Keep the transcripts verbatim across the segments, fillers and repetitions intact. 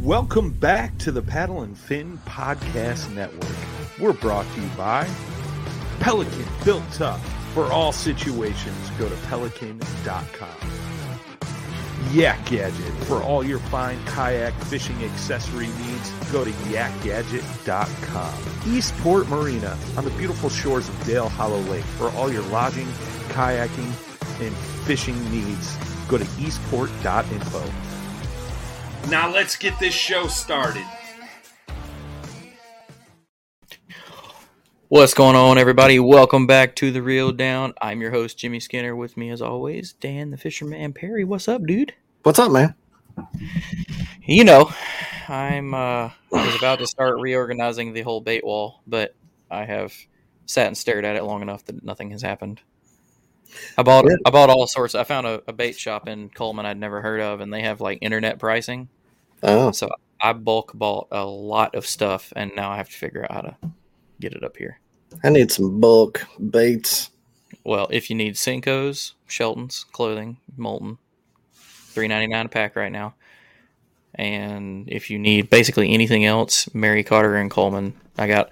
Welcome back to the Paddle and Fin Podcast Network. We're brought to you by Pelican, built tough for all situations. Go to pelican dot com. Yak Gadget, for all your fine kayak fishing accessory needs. Go to yak gadget dot com. Eastport Marina, on the beautiful shores of Dale Hollow Lake. For all your lodging, kayaking, and fishing needs, go to eastport dot info. Now let's get this show started. What's going on, everybody? Welcome back to The Reel Down. I'm your host, Jimmy Skinner. With me, as always, Dan the Fisherman Perry. What's up, dude? What's up, man? You know, I'm uh, I was about to start reorganizing the whole bait wall, but I have sat and stared at it long enough that nothing has happened. I bought yeah. I bought all sorts. I found a, a bait shop in Coleman I'd never heard of, and they have like internet pricing. Oh, so I bulk bought a lot of stuff, and now I have to figure out how to get it up here. I need some bulk baits. Well, if you need Senkos, Shelton's clothing, Molten, three ninety-nine a pack right now. And if you need basically anything else, Mary Carter and Coleman, I got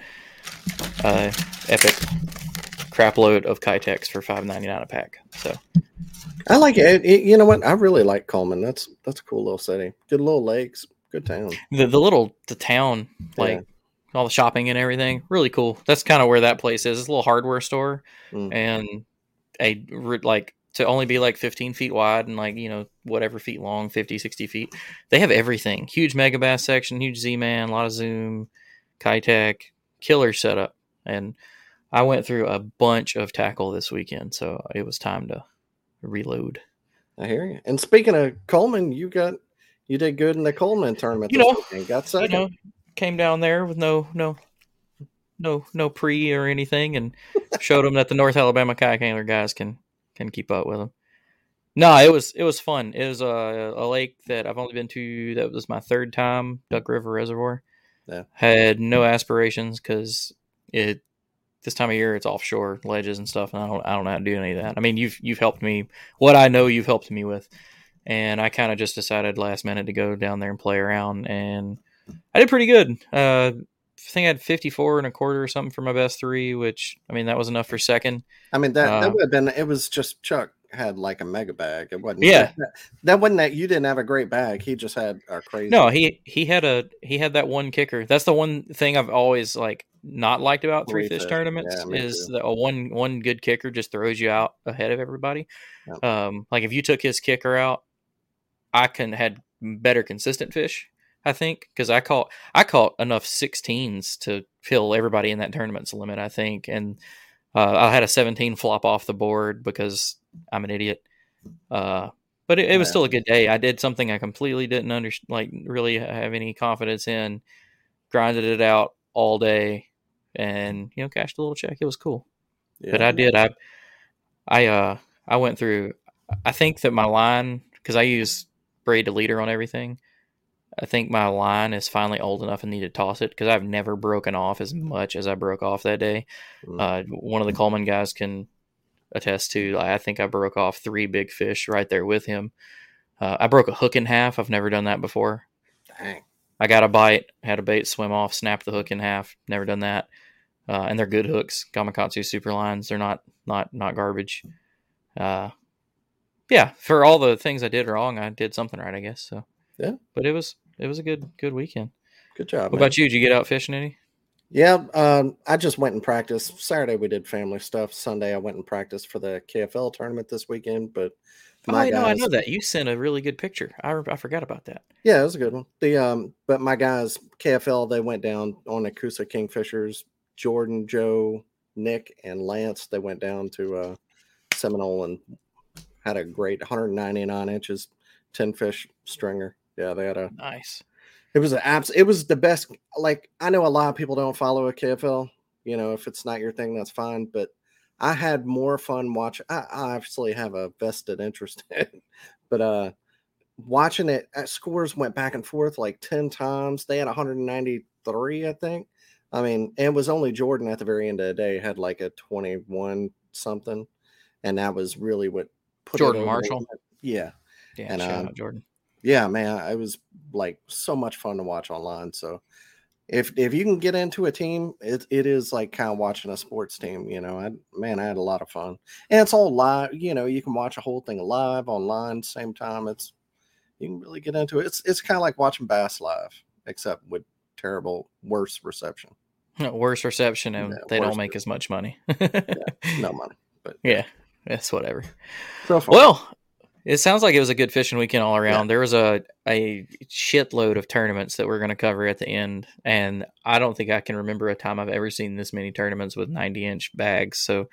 uh, epic crap load of Kitex for five ninety-nine a pack. So I like it. it. You know what? I really like Coleman. That's that's a cool little city. Good little lakes. Good town. The the little the town like. Yeah. All the shopping and everything, really cool. That's kind of where that place is. It's a little hardware store, mm. and a like to only be like fifteen feet wide and like, you know, whatever feet long, fifty, sixty feet. They have everything. Huge Megabass section, huge Z-Man, a lot of Zoom, Kitech, killer setup. And I went through a bunch of tackle this weekend, so it was time to reload. I hear you. And speaking of Coleman, you got you did good in the Coleman tournament. You this know, weekend. Got second. You know, came down there with no no no no pre or anything, and showed them that the North Alabama kayak angler guys can can keep up with them. No, it was it was fun. It was a, a lake that I've only been to. That was my third time. Duck River Reservoir. Yeah. Had no aspirations because it this time of year it's offshore ledges and stuff, and I don't I don't know how to do any of that. I mean, you've you've helped me. What I know you've helped me with, and I kind of just decided last minute to go down there and play around, and I did pretty good. Uh, I think I had fifty-four and a quarter or something for my best three, which, I mean, that was enough for second. I mean, that, uh, that would have been, it was just Chuck had like a mega bag. It wasn't, yeah. That, that wasn't that you didn't have a great bag. He just had a crazy. No, he, he had a, he had that one kicker. That's the one thing I've always like not liked about three, three fish, fish tournaments yeah, is that a one, one good kicker just throws you out ahead of everybody. Yep. Um, like if you took his kicker out, I can had better consistent fish. I think because I caught I caught enough sixteens to fill everybody in that tournament's limit. I think, and uh, I had a seventeen flop off the board because I'm an idiot. Uh, but it, it was still a good day. I did something I completely didn't under like really have any confidence in. Grinded it out all day, and you know, cashed a little check. It was cool. Yeah. But I did. I I uh I went through. I think that my line, because I use braid to leader on everything. I think my line is finally old enough and need to toss it because I've never broken off as much as I broke off that day. Mm. Uh, one of the Coleman guys can attest to. I think I broke off three big fish right there with him. Uh, I broke a hook in half. I've never done that before. Dang. I got a bite, had a bait swim off, snapped the hook in half. Never done that. Uh, and they're good hooks. Gamakatsu super lines. They're not not not garbage. Uh, yeah, for all the things I did wrong, I did something right, I guess. So yeah, but it was. It was a good good weekend. Good job. What man. about you? Did you get out fishing any? Yeah, um, I just went and practiced. Saturday we did family stuff. Sunday I went and practiced for the K F L tournament this weekend. But my oh, guys, no, I know that you sent a really good picture. I, I forgot about that. Yeah, it was a good one. The um, but my guys K F L they went down on the Coosa Kingfishers. Jordan, Joe, Nick, and Lance they went down to uh, Seminole and had a great one hundred ninety-nine inches ten fish stringer. Yeah, they had a nice. It was an abs. It was the best. Like I know a lot of people don't follow a K F L. You know, if it's not your thing, that's fine. But I had more fun watching. I, I obviously have a vested interest in it, but uh, watching it, scores went back and forth like ten times. They had one hundred ninety-three, I think. I mean, it was only Jordan at the very end of the day had like a twenty-one something, and that was really what put Jordan it Marshall. Yeah, yeah. And, shout um, out Jordan. Yeah, man, it was like so much fun to watch online. So if if you can get into a team, it it is like kind of watching a sports team. You know, I man, I had a lot of fun, and it's all live. You know, you can watch a whole thing live online, same time. It's you can really get into it. It's it's kind of like watching bass live, except with terrible, worse reception. Worse reception, and yeah, they don't make as much money. Yeah, no money, but yeah, that's whatever. So far. Well, it sounds like it was a good fishing weekend all around. Yeah. There was a a shitload of tournaments that we're going to cover at the end, and I don't think I can remember a time I've ever seen this many tournaments with ninety inch bags. So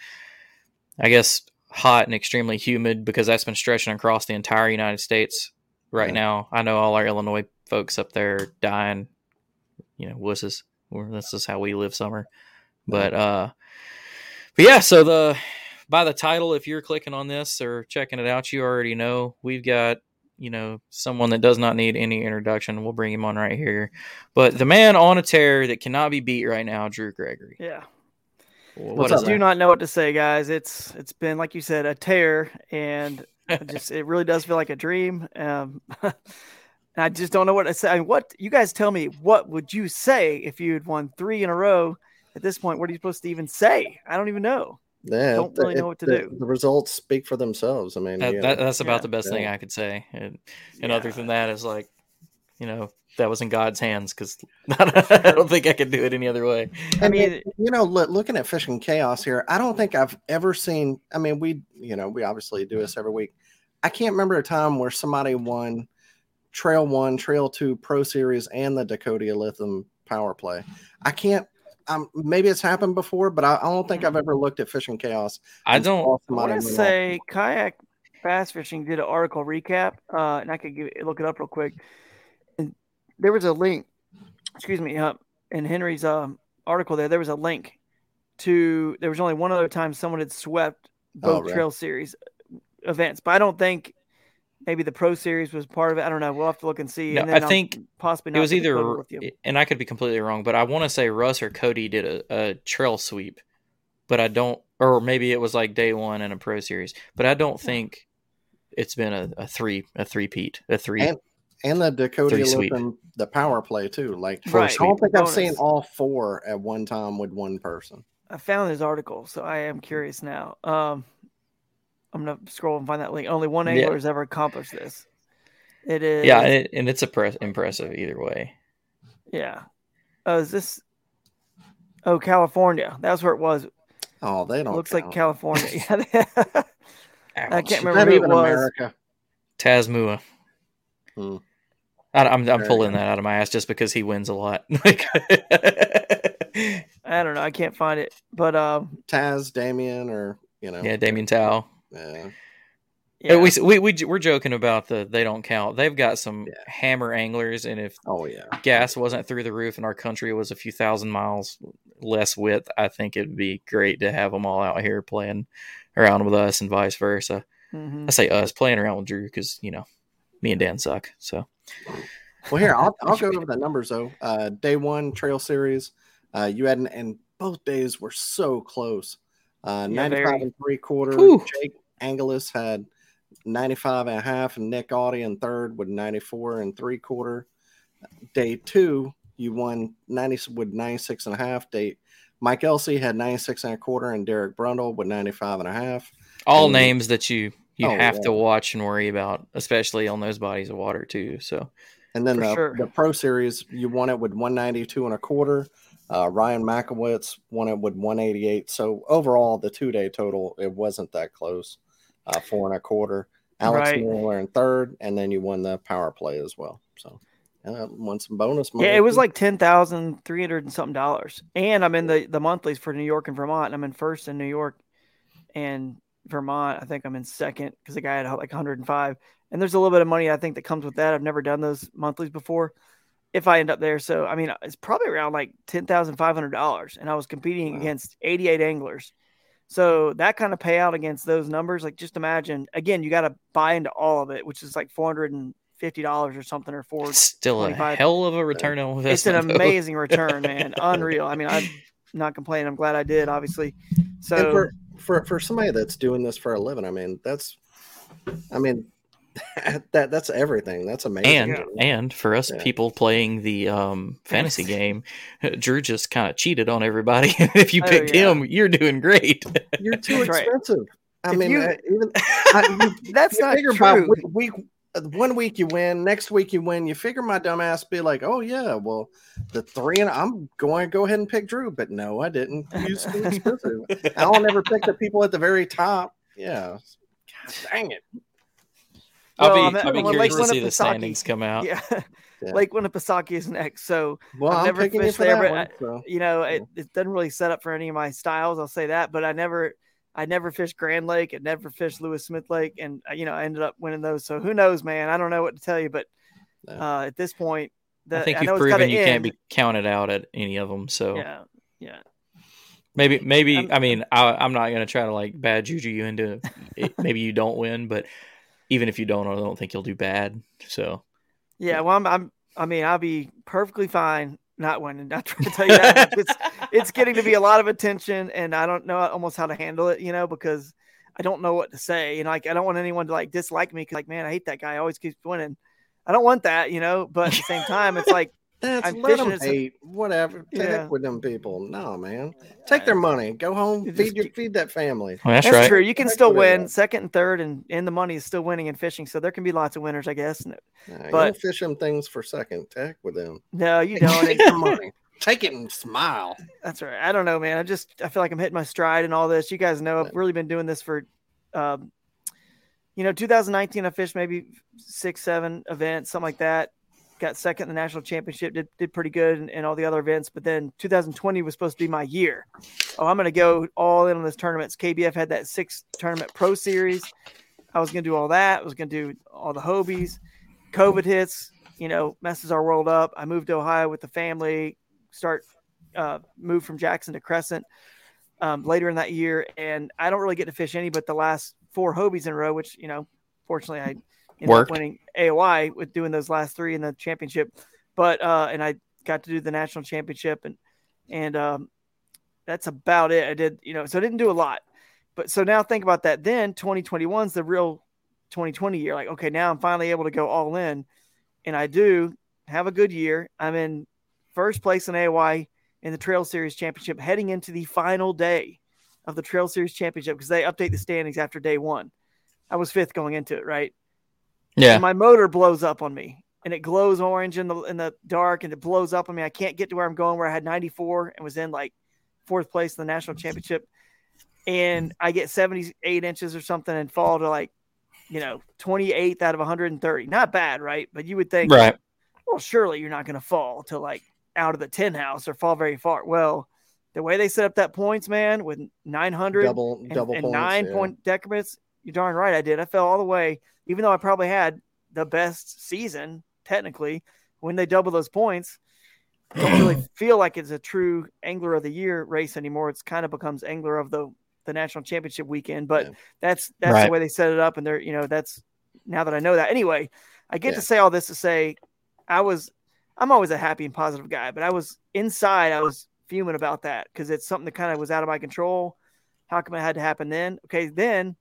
I guess hot and extremely humid, because that's been stretching across the entire United States right yeah. now. I know all our Illinois folks up there are dying, you know, wusses. This is how we live summer. But, uh, but yeah, so the by the title, if you're clicking on this or checking it out, you already know we've got, you know, someone that does not need any introduction. We'll bring him on right here. But the man on a tear that cannot be beat right now, Drew Gregory. Yeah. What What's is I do not know what to say, guys. It's it's been, like you said, a tear, and it just it really does feel like a dream. Um I just don't know what to say. I mean, what you guys tell me, what would you say if you had won three in a row at this point? What are you supposed to even say? I don't even know. Yeah, I don't really it, know what to the, do. The results speak for themselves. I mean, that, you that, know. that's about yeah. the best yeah. thing I could say. And, and yeah. other than that, is like, you know, that was in God's hands, because I don't think I could do it any other way. I mean, you know, look, looking at Fishing Chaos here, I don't think I've ever seen, I mean, we, you know, we obviously do this every week. I can't remember a time where somebody won Trail One, Trail Two, Pro Series, and the Dakota Lithium Power Play. I can't. Um, maybe it's happened before, but I, I don't think I've ever looked at Fishing Chaos. I don't. I want to say Kayak Bass Fishing did an article recap, uh, and I could give, look it up real quick. And there was a link. Excuse me. Uh, in Henry's um, article, there there was a link to. There was only one other time someone had swept both oh, right. Trail Series events, but I don't think. Maybe the Pro Series was part of it. I don't know. We'll have to look and see. No, and then I think I'll possibly not it was either, and I could be completely wrong, but I want to say Russ or Cody did a, a trail sweep, but I don't, or maybe it was like day one in a Pro Series, but I don't think it's been a, a three, a three-peat, a three. And, and the Dakota Lithium, the Power Play too. Like, right. I don't think Bonus. I've seen all four at one time with one person. I found his article, so I am curious now. Um, I'm going to scroll and find that link. Only one angler yeah. has ever accomplished this. It is. Yeah, and, it, and it's a impressive either way. Yeah. Oh, is this? Oh, California. That's where it was. Oh, they don't. Looks count. like California. I can't remember Not who even it was. America. Tasmua. Hmm. I, I'm I'm pulling that out of my ass just because he wins a lot. I don't know. I can't find it. But um, Taz, Damien, or you know, yeah, Damien Tao. Yeah. Yeah. We, we we we're joking about the they don't count. They've got some yeah. hammer anglers, and if oh yeah, gas wasn't through the roof and our country was a few thousand miles less width, I think it'd be great to have them all out here playing around with us and vice versa. Mm-hmm. I say us playing around with Drew because you know me and Dan suck. So well, here I'll I'll go over the numbers though. Uh, day one Trail Series, uh, you had an, and both days were so close. Uh, yeah, ninety-five very. and three quarter. Whew. Jake Angelis had ninety-five and a half, and Nick Audie in third with ninety-four and three quarter. Day two, you won ninety with ninety-six and a half. Day Mike Elsey had ninety-six and a quarter, and Derek Brundle with ninety-five and a half. All and, names that you you oh, have yeah. to watch and worry about, especially on those bodies of water too. So, and then the, sure. the Pro Series, you won it with one ninety-two and a quarter. Uh, Ryan Makowitz won it with one eighty-eight. So overall, the two-day total, it wasn't that close. Uh, four and a quarter. Alex right. Miller in third, and then you won the Power Play as well. So uh, won some bonus money. Yeah, it was like ten thousand three hundred and something dollars. And I'm in the, the monthlies for New York and Vermont. And I'm in first in New York and Vermont. I think I'm in second because the guy had like one hundred five. And there's a little bit of money I think that comes with that. I've never done those monthlies before. If I end up there. So, I mean, it's probably around like ten thousand five hundred dollars. And I was competing wow. against eighty-eight anglers. So that kind of payout against those numbers, like just imagine, again, you got to buy into all of it, which is like four hundred fifty dollars or something or four. Still a hell of a return on investment. It's an amazing return, man. Unreal. I mean, I'm not complaining. I'm glad I did, obviously. So and for, for, for somebody that's doing this for a living, I mean, that's, I mean, that that's everything. That's amazing. And yeah. and for us yeah. people playing the um, fantasy game, Drew just kind of cheated on everybody. If you picked oh, yeah. him, you're doing great. You're too that's expensive. Right. I if mean, you, uh, even I, you, that's you not figure true. Week, week, one week you win, next week you win. You figure my dumbass be like, oh yeah, well the three and I'm going to go ahead and pick Drew, but no, I didn't. He's too expensive. I'll never pick the people at the very top. Yeah, God, dang it. I'll well, be, I'm, I'll be well, curious like to see the standings come out. Yeah. yeah. Lake Winnipesaukee is next. So well, I've I'm never picking fished you for there, that but one, I, so. you know, yeah. it, it doesn't really set up for any of my styles. I'll say that, but I never, I never fished Grand Lake and never fished Lewis Smith Lake. And, you know, I ended up winning those. So who knows, man, I don't know what to tell you, but uh, at this point, the, I think I you've proven you end. can't be counted out at any of them. So yeah, yeah. Maybe, maybe, I'm, I mean, I, I'm not going to try to like bad juju you into it. Maybe you don't win, but even if you don't, I don't think you'll do bad. So, yeah, well, I'm, I'm I mean, I'll be perfectly fine not winning. Not trying to tell you that. it's, it's getting to be a lot of attention, and I don't know almost how to handle it, you know, because I don't know what to say. And like, I don't want anyone to like dislike me because, like, man, I hate that guy. I always keeps winning. I don't want that, you know, but at the same time, it's like, That's I'm let them fishing hate. Whatever. Yeah. Heck with them people. No, man. Take their money. Go home. It Feed just- your feed that family. well, that's, That's right. true. You can Heck still with win that. second and third, and, and the money is still winning in fishing. So there can be lots of winners, I guess. Nah, you But- don't fish them things for second. Heck with them. No, you don't. Take their money. Take it and smile. That's right. I don't know, man. I just I feel like I'm hitting my stride and all this. You guys know I've really been doing this for, um, you know, two thousand nineteen. I fished maybe six, seven events, something like that. Got second in the national championship. Did did pretty good in, in all the other events. But then two thousand twenty was supposed to be my year. Oh, I'm going to go all in on this tournament. K B F had that six tournament pro series. I was going to do all that. I was going to do all the Hobies. COVID hits, you know, messes our world up. I moved to Ohio with the family. Start uh, move from Jackson to Crescent um, later in that year, and I don't really get to fish any but the last four Hobies in a row, which, you know, fortunately I ended Worked. up winning A O I with doing those last three in the championship. But uh, and I got to do the national championship, and and um, that's about it. I did, you know, so I didn't do a lot. But so now think about that. Then twenty twenty-one is the real twenty twenty year. Like, okay, now I'm finally able to go all in, and I do have a good year. I'm in first place in A O I in the Trail Series Championship heading into the final day of the Trail Series Championship because they update the standings after day one. I was fifth going into it, right? Yeah. And my motor blows up on me, and it glows orange in the in the dark, and it blows up on me. I can't get to where I'm going, where I had ninety-four and was in like fourth place in the national championship. And I get seventy-eight inches or something and fall to like, you know, twenty-eighth out of one hundred thirty. Not bad, right? But you would think, Right. well, surely you're not going to fall to like out of the ten house or fall very far. Well, the way they set up that points, man, with nine hundred Double and, double and points, nine yeah. point decrements, you're darn right I did. I fell all the way, even though I probably had the best season technically. When they double those points, I don't really feel like it's a true Angler of the Year race anymore. It's kind of becomes Angler of the the national championship weekend, but Yeah. that's that's Right. the way they set it up, and they're, you know, that's now that I know that. Anyway, I get Yeah. to say all this to say I was I'm always a happy and positive guy, but I was inside, I was fuming about that because it's something that kind of was out of my control. How come it had to happen then? Okay, then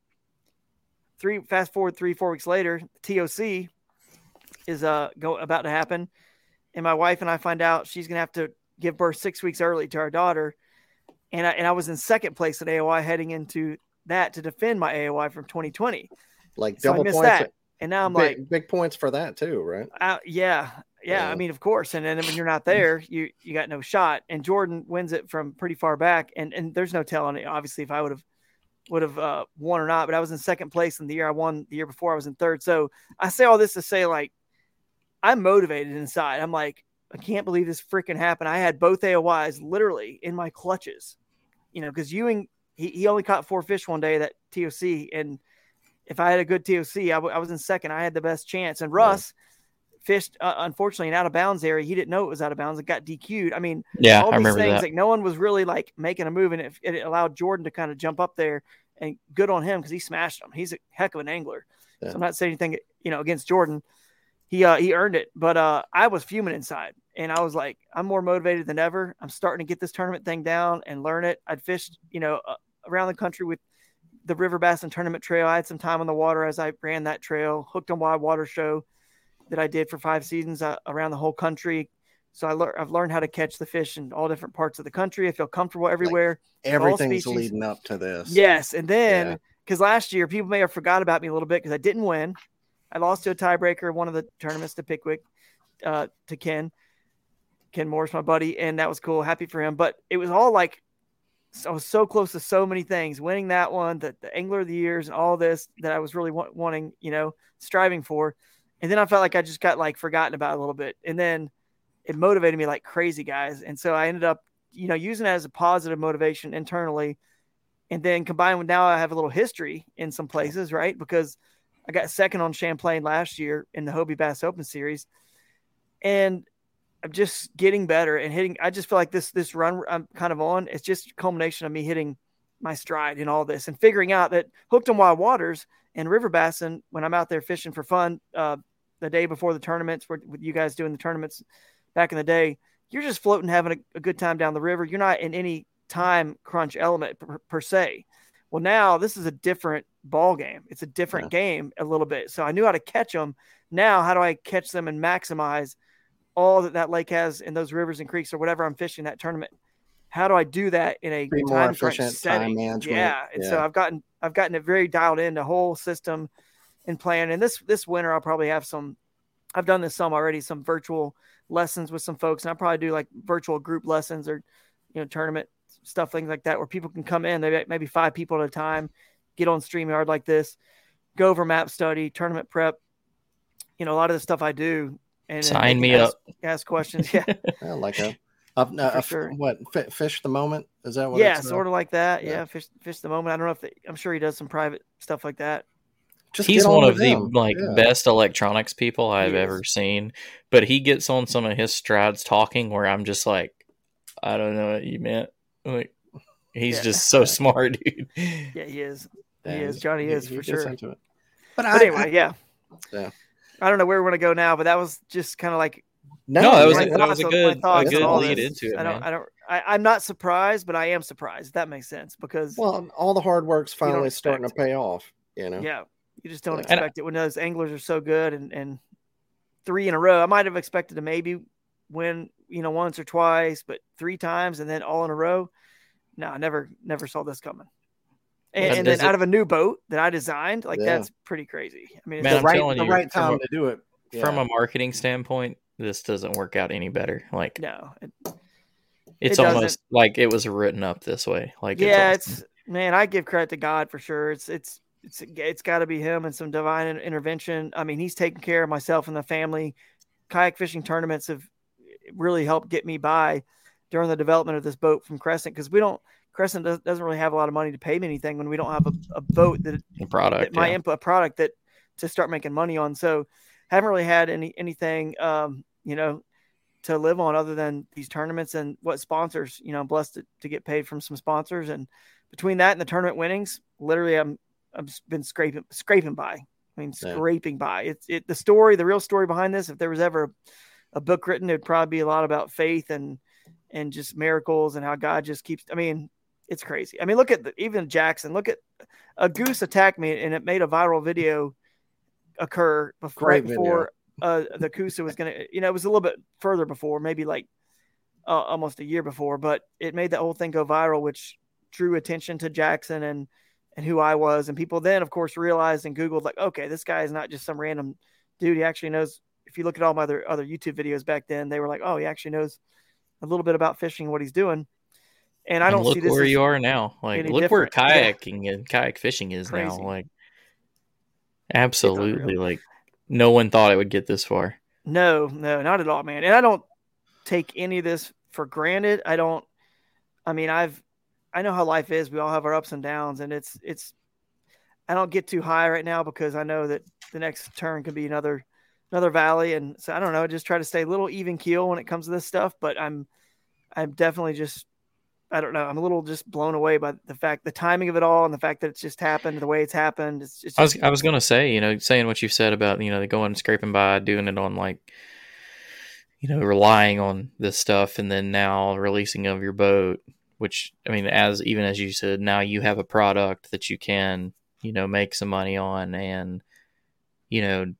three fast forward three, four weeks later, the T O C is uh go about to happen. And my wife and I find out she's gonna have to give birth six weeks early to our daughter. And I and I was in second place at A O I heading into that to defend my A O I from twenty twenty. Like So I double missed points. that. And now I'm big, like, big points for that too, right? Uh, yeah, yeah. Yeah. I mean, of course. And then when you're not there, you you got no shot. And Jordan wins it from pretty far back. And and there's no telling it, obviously, if I would have would have uh, won or not. But I was in second place in the year I won. The year before I was in third. So I say all this to say, like, I'm motivated inside. I'm like, I can't believe this freaking happened. I had both A O Is literally in my clutches, you know, because Ewing he he only caught four fish one day, that T O C, and if I had a good T O C, I, w- I was in second. I had the best chance. And Russ yeah. fished, uh, unfortunately, an out of bounds area. He didn't know it was out of bounds. It got D Q'd. I mean, Yeah, all I these remember things, that. like no one was really like making a move, and it, it allowed Jordan to kind of jump up there. And good on him because he smashed him. He's a heck of an angler. Yeah. So I'm not saying anything, you know, against Jordan. He uh, he earned it. But uh, I was fuming inside, and I was like, I'm more motivated than ever. I'm starting to get this tournament thing down and learn it. I'd fished, you know, uh, around the country with the River Bassin Tournament Trail. I had some time on the water as I ran that trail. Hooked on Wide Water show that I did for five seasons uh, around the whole country. So I learned I've learned how to catch the fish in all different parts of the country. I feel comfortable everywhere. Like everything's leading up to this. Yes, and then because yeah. last year people may have forgot about me a little bit because I didn't win. I lost to a tiebreaker one of the tournaments to Pickwick, uh, to Ken. Ken Morris, my buddy, and that was cool. Happy for him. But it was all like, I was so close to so many things, winning that one, the, the Angler of the Years and all this that I was really wa- wanting, you know, striving for. And then I felt like I just got like forgotten about a little bit. And then it motivated me like crazy, guys. And so I ended up, you know, using it as a positive motivation internally. And then combined with now I have a little history in some places, right? Because I got second on Champlain last year in the Hobie Bass Open Series. And I'm just getting better and hitting. I just feel like this, this run I'm kind of on, it's just a culmination of me hitting my stride in all this and figuring out that Hooked on Wild Waters and River Bassin, when I'm out there fishing for fun, uh, the day before the tournaments, with you guys doing the tournaments back in the day, you're just floating, having a, a good time down the river. You're not in any time crunch element per, per se. Well, now this is a different ball game. It's a different yeah. game a little bit. So I knew how to catch them. Now, how do I catch them and maximize all that that lake has in those rivers and creeks or whatever I'm fishing that tournament? How do I do that in a Be time more crunch efficient setting? time management. Yeah. And yeah. so I've gotten, I've gotten it very dialed in, the whole system and plan. And this, this winter, I'll probably have some, I've done this some already, some virtual lessons with some folks. And I probably do like virtual group lessons or, you know, tournament stuff, things like that, where people can come in, maybe, maybe five people at a time, get on StreamYard like this, go over map study, tournament prep, you know, a lot of the stuff I do. And sign me ask, up, ask questions. Yeah. I like a, a, a, a sure. what f- fish the moment. Is that what? Yeah. It's Sort of like that. Yeah. yeah. Fish, fish the moment. I don't know if they, I'm sure he does some private stuff like that. Just he's one of the him. like yeah. best electronics people I've ever seen, but he gets on some of his strides talking where I'm just like, I don't know what you meant. Like, he's yeah. just so smart, dude. Yeah, he is. Damn. He is. Johnny he, is he for sure. But, but I, anyway, I, yeah. Yeah. I don't know where we want to go now, but that was just kind of like. No, no that was, a, that was a good, a good lead this. into it. I don't, man. I don't, I, I'm not surprised, but I am surprised. If that makes sense, because well, all the hard work's finally starting to pay off. You know. Yeah, you just don't yeah. expect it when those anglers are so good, and and three in a row. I might have expected to maybe win, you know, once or twice, but three times and then all in a row. No, I never, never saw this coming. And, and then it, out of a new boat that I designed, like yeah. that's pretty crazy. I mean, it's man, the I'm right, telling the you, right time a, to do it. Yeah. From a marketing standpoint, this doesn't work out any better. Like, no, it, it's it almost doesn't. like it was written up this way. Like, yeah, it's, awesome. it's man, I give credit to God for sure. It's it's it's it's got to be him and some divine intervention. I mean, he's taking care of myself and the family. Kayak fishing tournaments have really helped get me by during the development of this boat from Crescent, because we don't. Crescent does, doesn't really have a lot of money to pay me anything when we don't have a, a boat that a product, that my yeah. input, a product that to start making money on. So haven't really had any, anything, um, you know, to live on other than these tournaments and what sponsors, you know, I'm blessed to, to get paid from some sponsors. And between that and the tournament winnings, literally I'm, I've been scraping, scraping by. I mean, yeah. scraping by. It's it, the story, the real story behind this. If there was ever a, a book written, it'd probably be a lot about faith and, and just miracles and how God just keeps, I mean, it's crazy. I mean, look at the, even Jackson, look at a goose attacked me and it made a viral video occur before, right before uh, the Coosa was going to, you know, it was a little bit further before, maybe like uh, almost a year before, but it made the whole thing go viral, which drew attention to Jackson and, and who I was. And people then, of course, realized and Googled like, okay, this guy is not just some random dude. He actually knows. If you look at all my other, other YouTube videos back then, they were like, oh, he actually knows a little bit about fishing, what he's doing. And I don't and look see this where you are now. Like, look different. where kayaking yeah. and kayak fishing is Crazy. now. Like, absolutely. Like, no one thought it would get this far. No, no, not at all, man. And I don't take any of this for granted. I don't. I mean, I've. I know how life is. We all have our ups and downs, and it's it's. I don't get too high right now because I know that the next turn could be another another valley, and so I don't know. I just try to stay a little even keel when it comes to this stuff. But I'm, I'm definitely just. I don't know. I'm a little just blown away by the fact, the timing of it all, and the fact that it's just happened the way it's happened. It's, it's just, I was, I was going to say, you know, saying what you said about, you know, going scraping by, doing it on like, you know, relying on this stuff, and then now releasing of your boat, which, I mean, as even as you said, now you have a product that you can, you know, make some money on, and, you know,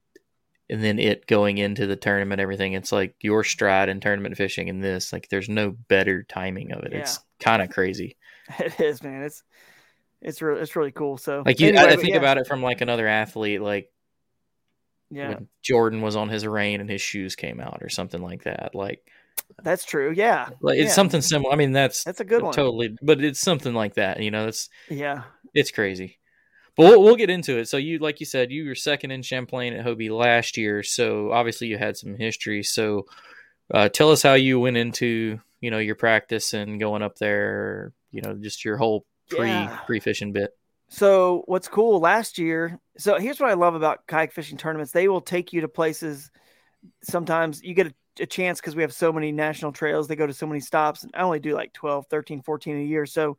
and then it going into the tournament, everything, it's like your stride in tournament fishing and this, like, there's no better timing of it. Yeah. It's kind of crazy. It is, man. It's, it's really, it's really cool. So like you, anyway, I think yeah. about it from like another athlete, like, yeah, when Jordan was on his reign and his shoes came out or something like that. Like, that's true. Yeah. Like it's yeah. something similar. I mean, that's, that's a good one. Totally. But it's something like that, you know, it's, yeah, it's crazy. But we'll, we'll get into it. So you, like you said, you were second in Champlain at Hobie last year. So obviously you had some history. So uh, tell us how you went into, you know, your practice and going up there, you know, just your whole pre yeah. pre fishing bit. So what's cool last year, so here's what I love about kayak fishing tournaments. They will take you to places. Sometimes you get a, a chance because we have so many national trails. They go to so many stops, and I only do like twelve, thirteen, fourteen a year. So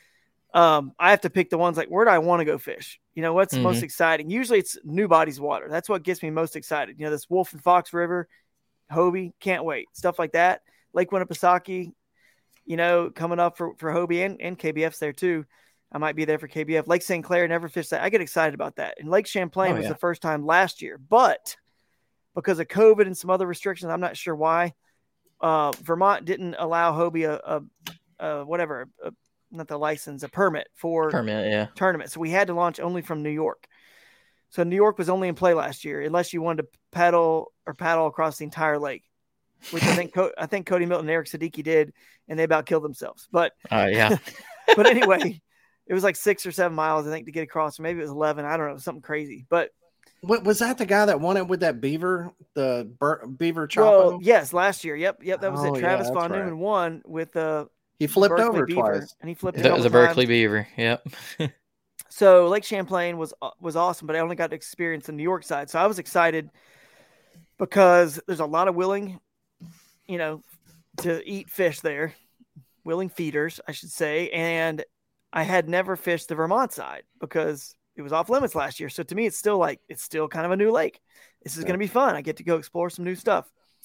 um, I have to pick the ones like, where do I want to go fish? You know, what's mm-hmm. most exciting? Usually it's new bodies water. That's what gets me most excited. You know, this Wolf and Fox River, Hobie, can't wait. Stuff like that. Lake Winnipesaukee, you know, coming up for, for Hobie, and, and K B F's there too. I might be there for K B F. Lake Saint Clair, never fished that. I get excited about that. And Lake Champlain oh, was yeah. the first time last year. But because of COVID and some other restrictions, I'm not sure why, uh, Vermont didn't allow Hobie a, a, a whatever, a, not the license, a permit for permit, yeah. tournament. So we had to launch only from New York. So New York was only in play last year, unless you wanted to paddle or paddle across the entire lake, which I think Co- I think Cody Milton and Eric Siddiqui did, and they about killed themselves. But uh, yeah. But anyway. It was like six or seven miles, I think, to get across. Or maybe it was eleven. I don't know, something crazy. But what was that? The guy that won it with that beaver, the Bur- beaver Chapo? Well, yes, last year. Yep, yep. That was oh, it. Travis yeah, Von right. Newman won with the. Uh, he flipped Berkeley over beaver, twice, and he flipped. That was a Berkeley times. beaver. Yep. So Lake Champlain was was awesome, but I only got to experience the New York side. So I was excited because there's a lot of willing, you know, to eat fish there, willing feeders, I should say, and I had never fished the Vermont side because it was off limits last year. So to me, it's still like, it's still kind of a new lake. This is yeah. going to be fun. I get to go explore some new stuff.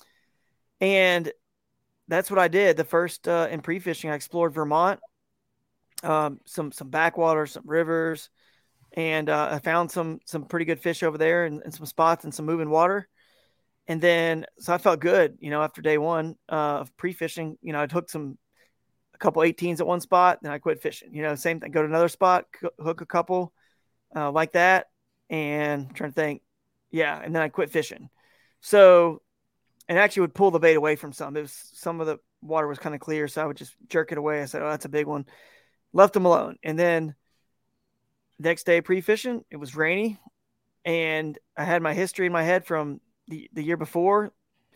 And that's what I did. The first uh, in pre-fishing, I explored Vermont, um, some, some backwater, some rivers, and uh, I found some, some pretty good fish over there and, and some spots and some moving water. And then, so I felt good, you know, after day one uh, of pre-fishing, you know, I'd hooked some, a couple eighteens at one spot, then I quit fishing. You know, same thing. Go to another spot, hook a couple uh, like that, and I'm trying to think, yeah, and then I quit fishing. So, and actually would pull the bait away from some. It was some of the water was kind of clear, so I would just jerk it away. I said, "Oh, that's a big one." Left them alone, and then next day pre-fishing, it was rainy, and I had my history in my head from the the year before,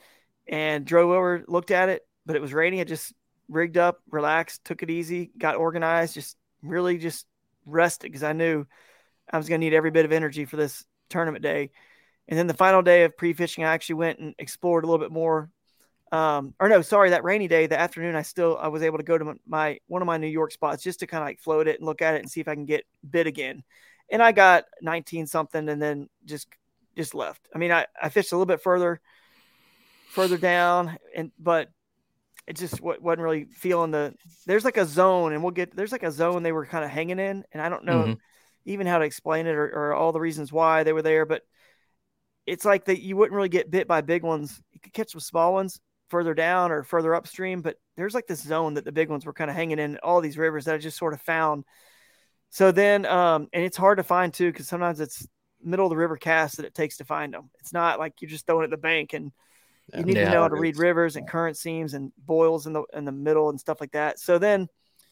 and drove over, looked at it, but it was rainy. I just rigged up, relaxed, took it easy, got organized, just really just rested because I knew I was going to need every bit of energy for this tournament day. And then the final day of pre-fishing, I actually went and explored a little bit more. Um, or no, sorry, that rainy day, the afternoon, I still, I was able to go to my, my one of my New York spots just to kind of like float it and look at it and see if I can get bit again. And I got nineteen something and then just, just left. I mean, I, I fished a little bit further, further down and, but it just wasn't really feeling the, there's like a zone and we'll get, there's like a zone they were kind of hanging in. And I don't know mm-hmm. even how to explain it or, or all the reasons why they were there, but it's like that you wouldn't really get bit by big ones. You could catch some small ones further down or further upstream, but there's like this zone that the big ones were kind of hanging in all these rivers that I just sort of found. So then, um, and it's hard to find too, because sometimes it's middle of the river cast that it takes to find them. It's not like you're just throwing it at the bank and you need yeah, to know how to read rivers and current seams and boils in the in the middle and stuff like that. So then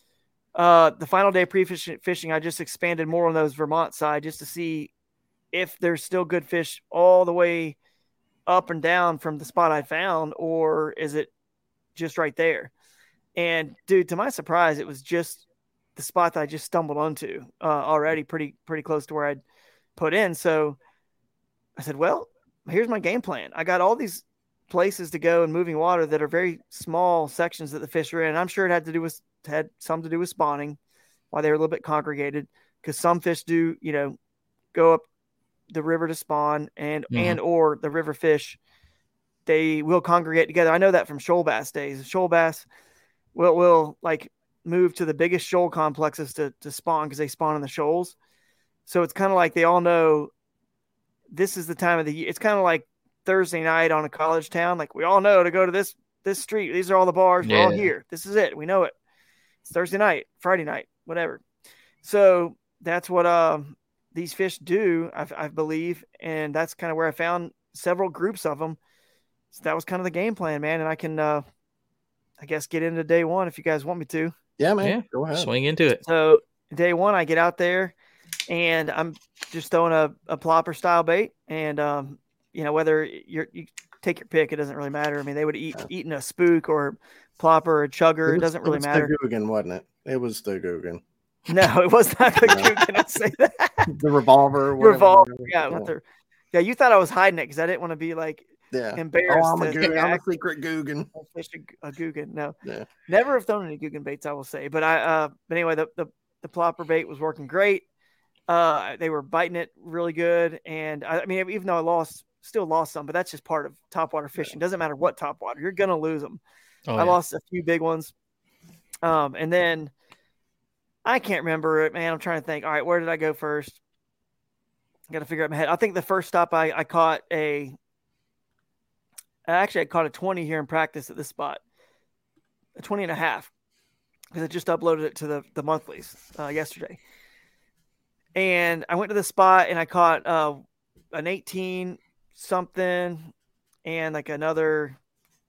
uh, the final day pre-fishing, fishing, I just expanded more on those Vermont side just to see if there's still good fish all the way up and down from the spot I found, or is it just right there? And dude, to my surprise, it was just the spot that I just stumbled onto uh, already pretty, pretty close to where I'd put in. So I said, well, here's my game plan. I got all these places to go in moving water that are very small sections that the fish are in. I'm sure it had to do with, had some to do with spawning, why they were a little bit congregated, because some fish do, you know, go up the river to spawn and, mm-hmm. and, or the river fish, they will congregate together. I know that from shoal bass days. Shoal bass will, will like move to the biggest shoal complexes to, to spawn because they spawn in the shoals. So it's kind of like they all know this is the time of the year. It's kind of like Thursday night on a college town. Like we all know to go to this this street. These are all the bars. We're yeah. all here. This is it. We know it. It's Thursday night, Friday night, whatever. So that's what uh, these fish do, I, I believe. And that's kind of where I found several groups of them. So that was kind of the game plan, man. And I can, uh, I guess, get into day one if you guys want me to. Yeah, man. Yeah, go ahead. Swing into it. So day one, I get out there and I'm just throwing a, a plopper style bait. And, um, you know, whether you're, you take your pick, it doesn't really matter. I mean, they would eat, yeah. eating a spook or plopper or chugger. It, was, it doesn't really it was matter. The Googan, wasn't it? It was the Googan. No, it was not the Googan. I'd say that. The revolver. Revolver. Yeah. Yeah. The, yeah. You thought I was hiding it because I didn't want to be like, yeah. embarrassed. Oh, I'm, a Googan. I'm a secret Googan. Fish a, a Googan. No. Yeah. Never have thrown any Googan baits, I will say. But I uh but anyway, the, the, the plopper bait was working great. Uh they were biting it really good. And I, I mean, even though I lost still lost some, but that's just part of topwater fishing. Yeah. Doesn't matter what topwater, you're gonna lose them. Oh, I yeah. lost a few big ones. Um and then I can't remember it, man. I'm trying to think. All right, where did I go first? I gotta figure out my head. I think the first stop I, I caught a Actually, I caught a twenty here in practice at this spot, a twenty and a half, because I just uploaded it to the, the monthlies uh, yesterday. And I went to the spot and I caught uh, an eighteen something and like another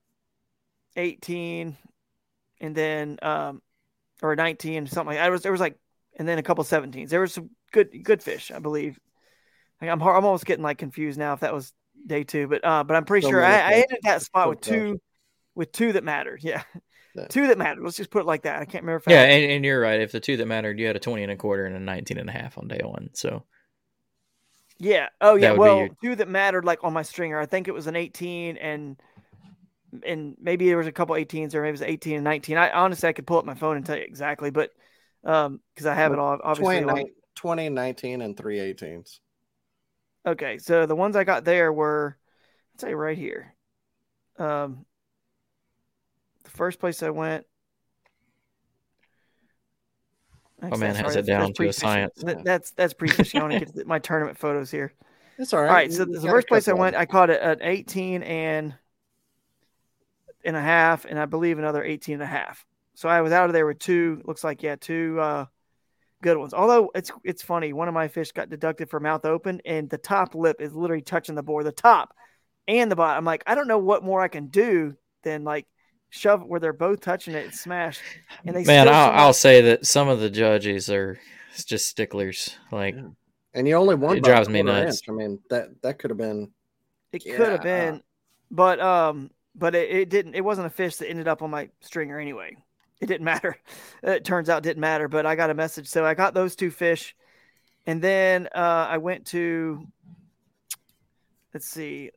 eighteen and then, um, or nineteen, something like that. I was, there was like, and then a couple seventeens. There was some good, good fish, I believe. Like I'm, I'm almost getting like confused now if that was day two, but uh, but I'm pretty so sure I, I ended that spot with two, with two that mattered. Yeah. yeah, two that mattered. Let's just put it like that. I can't remember. If yeah, I and, and you're right. If the two that mattered, you had a twenty and a quarter and a nineteen and a half on day one. So yeah. Oh yeah. Well, your... two that mattered like on my stringer. I think it was an eighteen and and maybe there was a couple eighteens or maybe it was eighteen and nineteen. I honestly I could pull up my phone and tell you exactly, but um, because I have it all obviously twenty, twenty, nineteen, and three eighteens. Okay, so the ones I got there were, I'd say right here. Um, the first place I went. Oh man, has it down to a science. That, that's that's pre-fishing. I want to get my tournament photos here. That's all right. All right, so the first place I went, I caught it at eighteen and and a half, and I believe another eighteen and a half. So I was out of there with two. Looks like yeah, two. Uh, good ones. Although it's it's funny, one of my fish got deducted for mouth open, and the top lip is literally touching the board, the top and the bottom. I'm like, I don't know what more I can do than like shove where they're both touching it and smash. And they man, I'll, I'll say that some of the judges are just sticklers. Like, yeah. and you only won. It drives me nuts. Inch. I mean, that that could have been. It yeah. could have been, but um, but it, it didn't. It wasn't a fish that ended up on my stringer anyway. It didn't matter. It turns out it didn't matter, but I got a message. So I got those two fish. And then uh, I went to, let's see.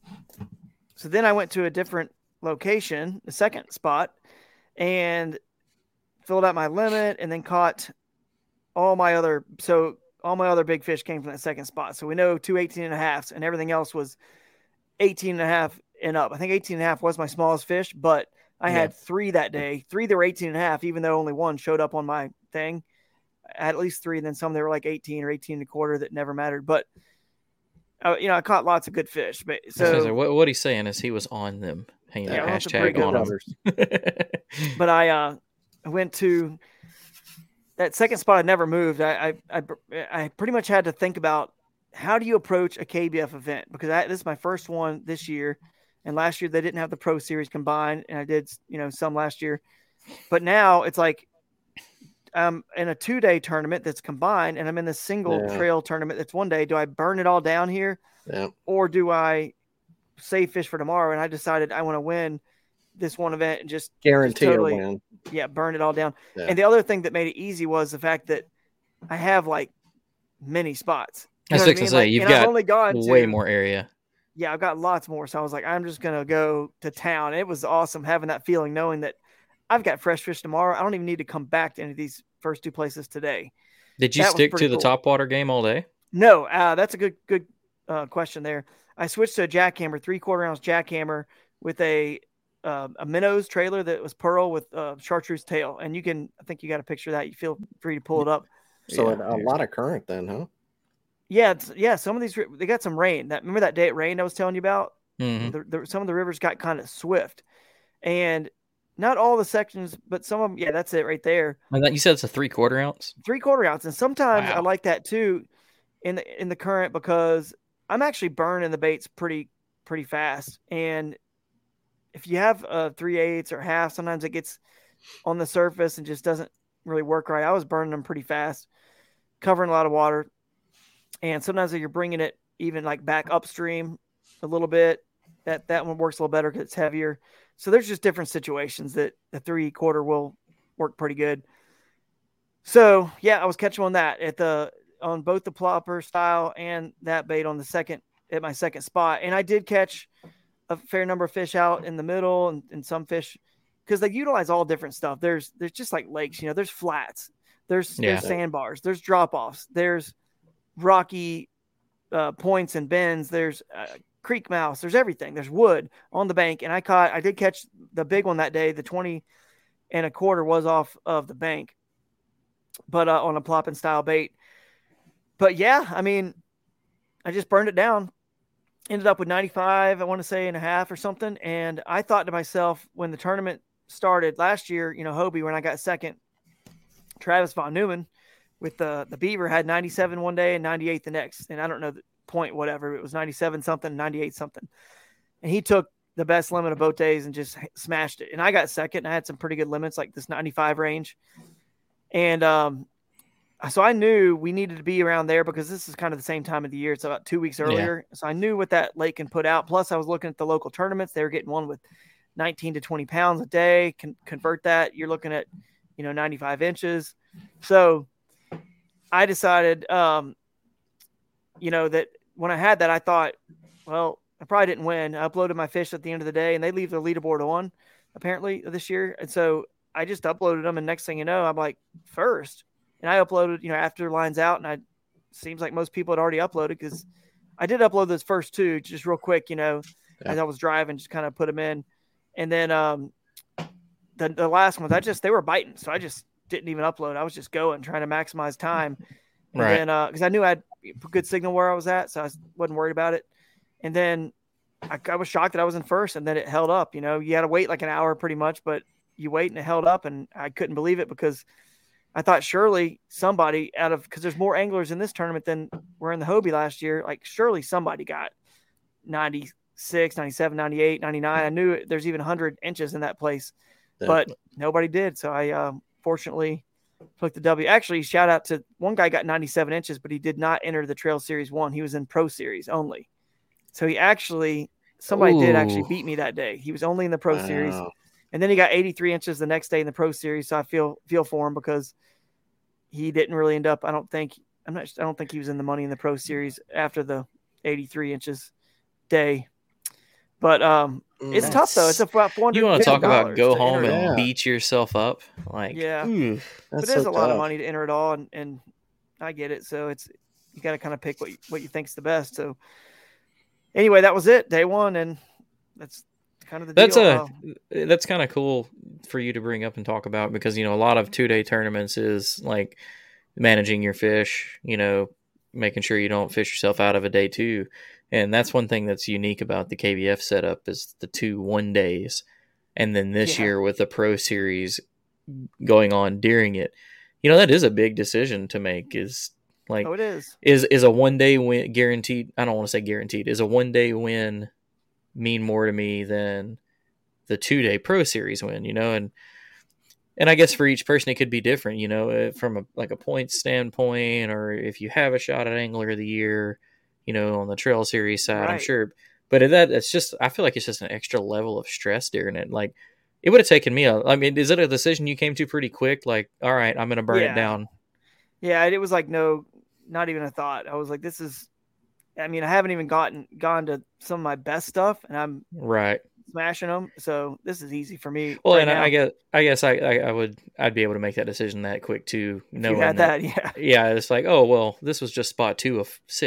So then I went to a different location, the second spot, and filled out my limit and then caught all my other, so all my other big fish came from that second spot. So we know two eighteen and a halves and everything else was eighteen and a half and up. I think eighteen and a half was my smallest fish, but I yeah. had three that day, three that were eighteen and a half, even though only one showed up on my thing. I had at least three, and then some that were like eighteen or eighteen and a quarter that never mattered. But, uh, you know, I caught lots of good fish. But so what, what he's saying is he was on them, hanging yeah, a hashtag on them. But I, uh, I went to that second spot. I never moved. I, I, I, I pretty much had to think about how do you approach a K B F event, because I, this is my first one this year. And last year they didn't have the Pro Series combined, and I did, you know, some last year. But now it's like I'm in a two-day tournament that's combined, and I'm in the single yeah. trail tournament that's one day. Do I burn it all down here, yeah. or do I save fish for tomorrow? And I decided I want to win this one event and just guarantee just totally, a win. Yeah, burn it all down. Yeah. And the other thing that made it easy was the fact that I have like many spots. You know I was going to say, like, you've got only gone way to, more area. Yeah, I've got lots more. So I was like, I'm just going to go to town. It was awesome having that feeling, knowing that I've got fresh fish tomorrow. I don't even need to come back to any of these first two places today. Did you that stick to the cool. topwater game all day? No, uh, that's a good good uh, question there. I switched to a jackhammer, three-quarter ounce jackhammer with a uh, a minnows trailer that was pearl with uh, chartreuse tail, and you can I think you got a picture of that. You feel free to pull it up. So yeah. a lot of current then, huh? Yeah, it's, yeah. Some of these they got some rain. That remember that day it rained I was telling you about. Mm-hmm. The, the, some of the rivers got kind of swift, and not all the sections, but some of them. Yeah, that's it right there. And that, you said it's a three quarter ounce. Three quarter ounce, and sometimes wow. I like that too, in the in the current because I'm actually burning the baits pretty pretty fast, and if you have a three eighths or half, sometimes it gets on the surface and just doesn't really work right. I was burning them pretty fast, covering a lot of water. And sometimes if you're bringing it even like back upstream a little bit, that, that one works a little better because it's heavier. So there's just different situations that the three quarter will work pretty good. So yeah, I was catching on that at the, on both the plopper style and that bait on the second, at my second spot. And I did catch a fair number of fish out in the middle and, and some fish because they utilize all different stuff. There's, there's just like lakes, you know, there's flats, there's, yeah. there's sandbars, there's drop offs, there's rocky uh, points and bends. There's uh, creek mouths. There's everything. There's wood on the bank. And I caught, I did catch the big one that day. The twenty and a quarter was off of the bank, but uh, on a plopping style bait. But yeah, I mean, I just burned it down. Ended up with ninety-five, I want to say, and a half or something. And I thought to myself when the tournament started last year, you know, Hobie, when I got second, Travis Von Neumann with the, the Beaver had ninety-seven one day and ninety-eight the next. And I don't know the point, whatever. It was ninety-seven something, ninety-eight something. And he took the best limit of both days and just smashed it. And I got second. And I had some pretty good limits, like this ninety-five range. And um, so I knew we needed to be around there because this is kind of the same time of the year. It's about two weeks earlier. Yeah. So I knew what that lake can put out. Plus I was looking at the local tournaments. They were getting one with nineteen to twenty pounds a day. Can convert that. You're looking at, you know, ninety-five inches. So I decided, um, you know, that when I had that, I thought, well, I probably didn't win. I uploaded my fish at the end of the day and they leave the leaderboard on apparently this year. And so I just uploaded them. And next thing you know, I'm like first. And I uploaded, you know, after lines out, and I seems like most people had already uploaded because I did upload those first two just real quick, you know, yeah. as I was driving, just kind of put them in. And then um, the, the last ones, I just, they were biting. So I just didn't even upload. I was just going, trying to maximize time. And right. then, uh, cause I knew I had a good signal where I was at. So I wasn't worried about it. And then I, I was shocked that I was in first and then it held up, you know, you had to wait like an hour pretty much, but you wait and it held up and I couldn't believe it because I thought surely somebody out of, because there's more anglers in this tournament than were in the Hobie last year. Like surely somebody got ninety-six, ninety-seven, ninety-eight, ninety-nine. I knew there's even one hundred inches in that place, Definitely. But nobody did. So I um, fortunately took the W. Actually, shout out to one guy got ninety-seven inches, but he did not enter the Trail Series one. He was in Pro Series only. So he actually, somebody Ooh. did actually beat me that day. He was only in the Pro wow. Series. And then he got eighty-three inches the next day in the Pro Series. So I feel feel for him because he didn't really end up. I don't think I'm not. I don't think he was in the money in the Pro Series after the eighty-three inches day. But um, it's That's, tough though. It's about four hundred. You want to talk about go home and yeah. beat yourself up? Like yeah, ooh, but there's so a tough. lot of money to enter it all, and, and I get it. So it's you got to kind of pick what you, what you think's the best. So anyway, that was it, day one, and that's. Kind of the that's deal. a that's kind of cool for you to bring up and talk about because you know a lot of two day tournaments is like managing your fish, you know, making sure you don't fish yourself out of a day two, and that's one thing that's unique about the K B F setup is the two one days, and then this yeah. year with the Pro Series going on during it, you know that is a big decision to make. Is like oh, it is is is a one day win guaranteed? I don't want to say guaranteed. Is a one day win mean more to me than the two-day Pro Series win, you know, and and I guess for each person it could be different, you know, from a like a points standpoint, or if you have a shot at Angler of the Year, you know, on the Trail Series side, right. I'm sure. But that it's just I feel like it's just an extra level of stress during it. Like it would have taken me a, I mean, is it a decision you came to pretty quick? Like, all right, I'm going to burn yeah. it down. Yeah, it was like no, not even a thought. I was like, this is. I mean, I haven't even gotten gone to some of my best stuff, and I'm right smashing them. So this is easy for me. Well, right and now. I guess I guess I, I, I would I'd be able to make that decision that quick too. Knowing you had that, that, yeah, yeah. It's like, oh well, this was just spot two of six.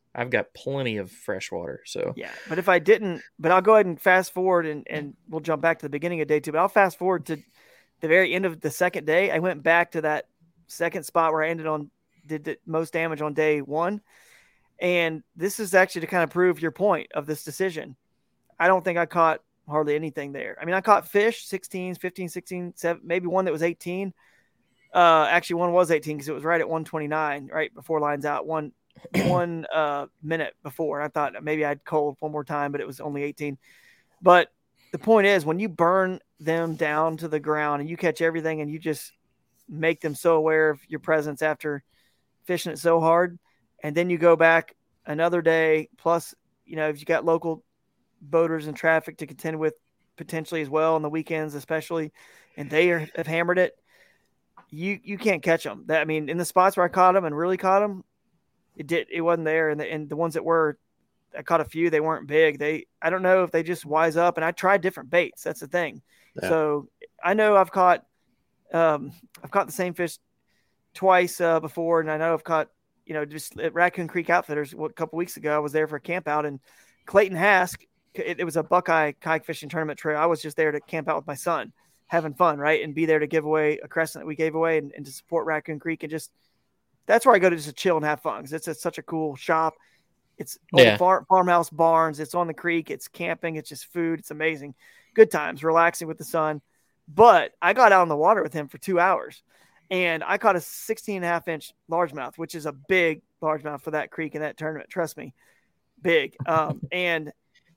I've got plenty of fresh water. So yeah, but if I didn't, but I'll go ahead and fast forward and, and we'll jump back to the beginning of day two, but I'll fast forward to the very end of the second day. I went back to that second spot where I ended on, did the most damage on day one. And this is actually to kind of prove your point of this decision. I don't think I caught hardly anything there. I mean, I caught fish, sixteen, fifteen, sixteen, seven, maybe one that was eighteen. Uh, actually one was eighteen because it was right at one twenty-nine, right before lines out, one, one uh, minute before. I thought maybe I'd cold one more time, but it was only eighteen. But the point is, when you burn them down to the ground and you catch everything and you just make them so aware of your presence after fishing it so hard, and then you go back another day, plus, you know, if you got local boaters and traffic to contend with potentially as well on the weekends, especially, and they are, have hammered it, you you can't catch them. That, I mean, in the spots where I caught them and really caught them, it did it wasn't there, and the, and the ones that were, I caught a few, they weren't big. They I don't know if they just wise up, and I tried different baits. That's the thing. Yeah. So I know I've caught um, I've caught the same fish twice uh, before, and I know I've caught, you know, just at Raccoon Creek Outfitters a couple weeks ago. I was there for a camp out, and Clayton Hask, it, it was a Buckeye kayak fishing tournament trail. I was just there to camp out with my son, having fun, right, and be there to give away a crescent that we gave away, and, and to support Raccoon Creek, and just that's where I go to just to chill and have fun, because it's a, such a cool shop. It's yeah. farm, farmhouse barns. It's on the creek. It's camping. It's just food. It's amazing. Good times, relaxing with the sun. But I got out on the water with him for two hours, and I caught a sixteen and a half inch largemouth, which is a big largemouth for that creek and that tournament. Trust me, big. Um, and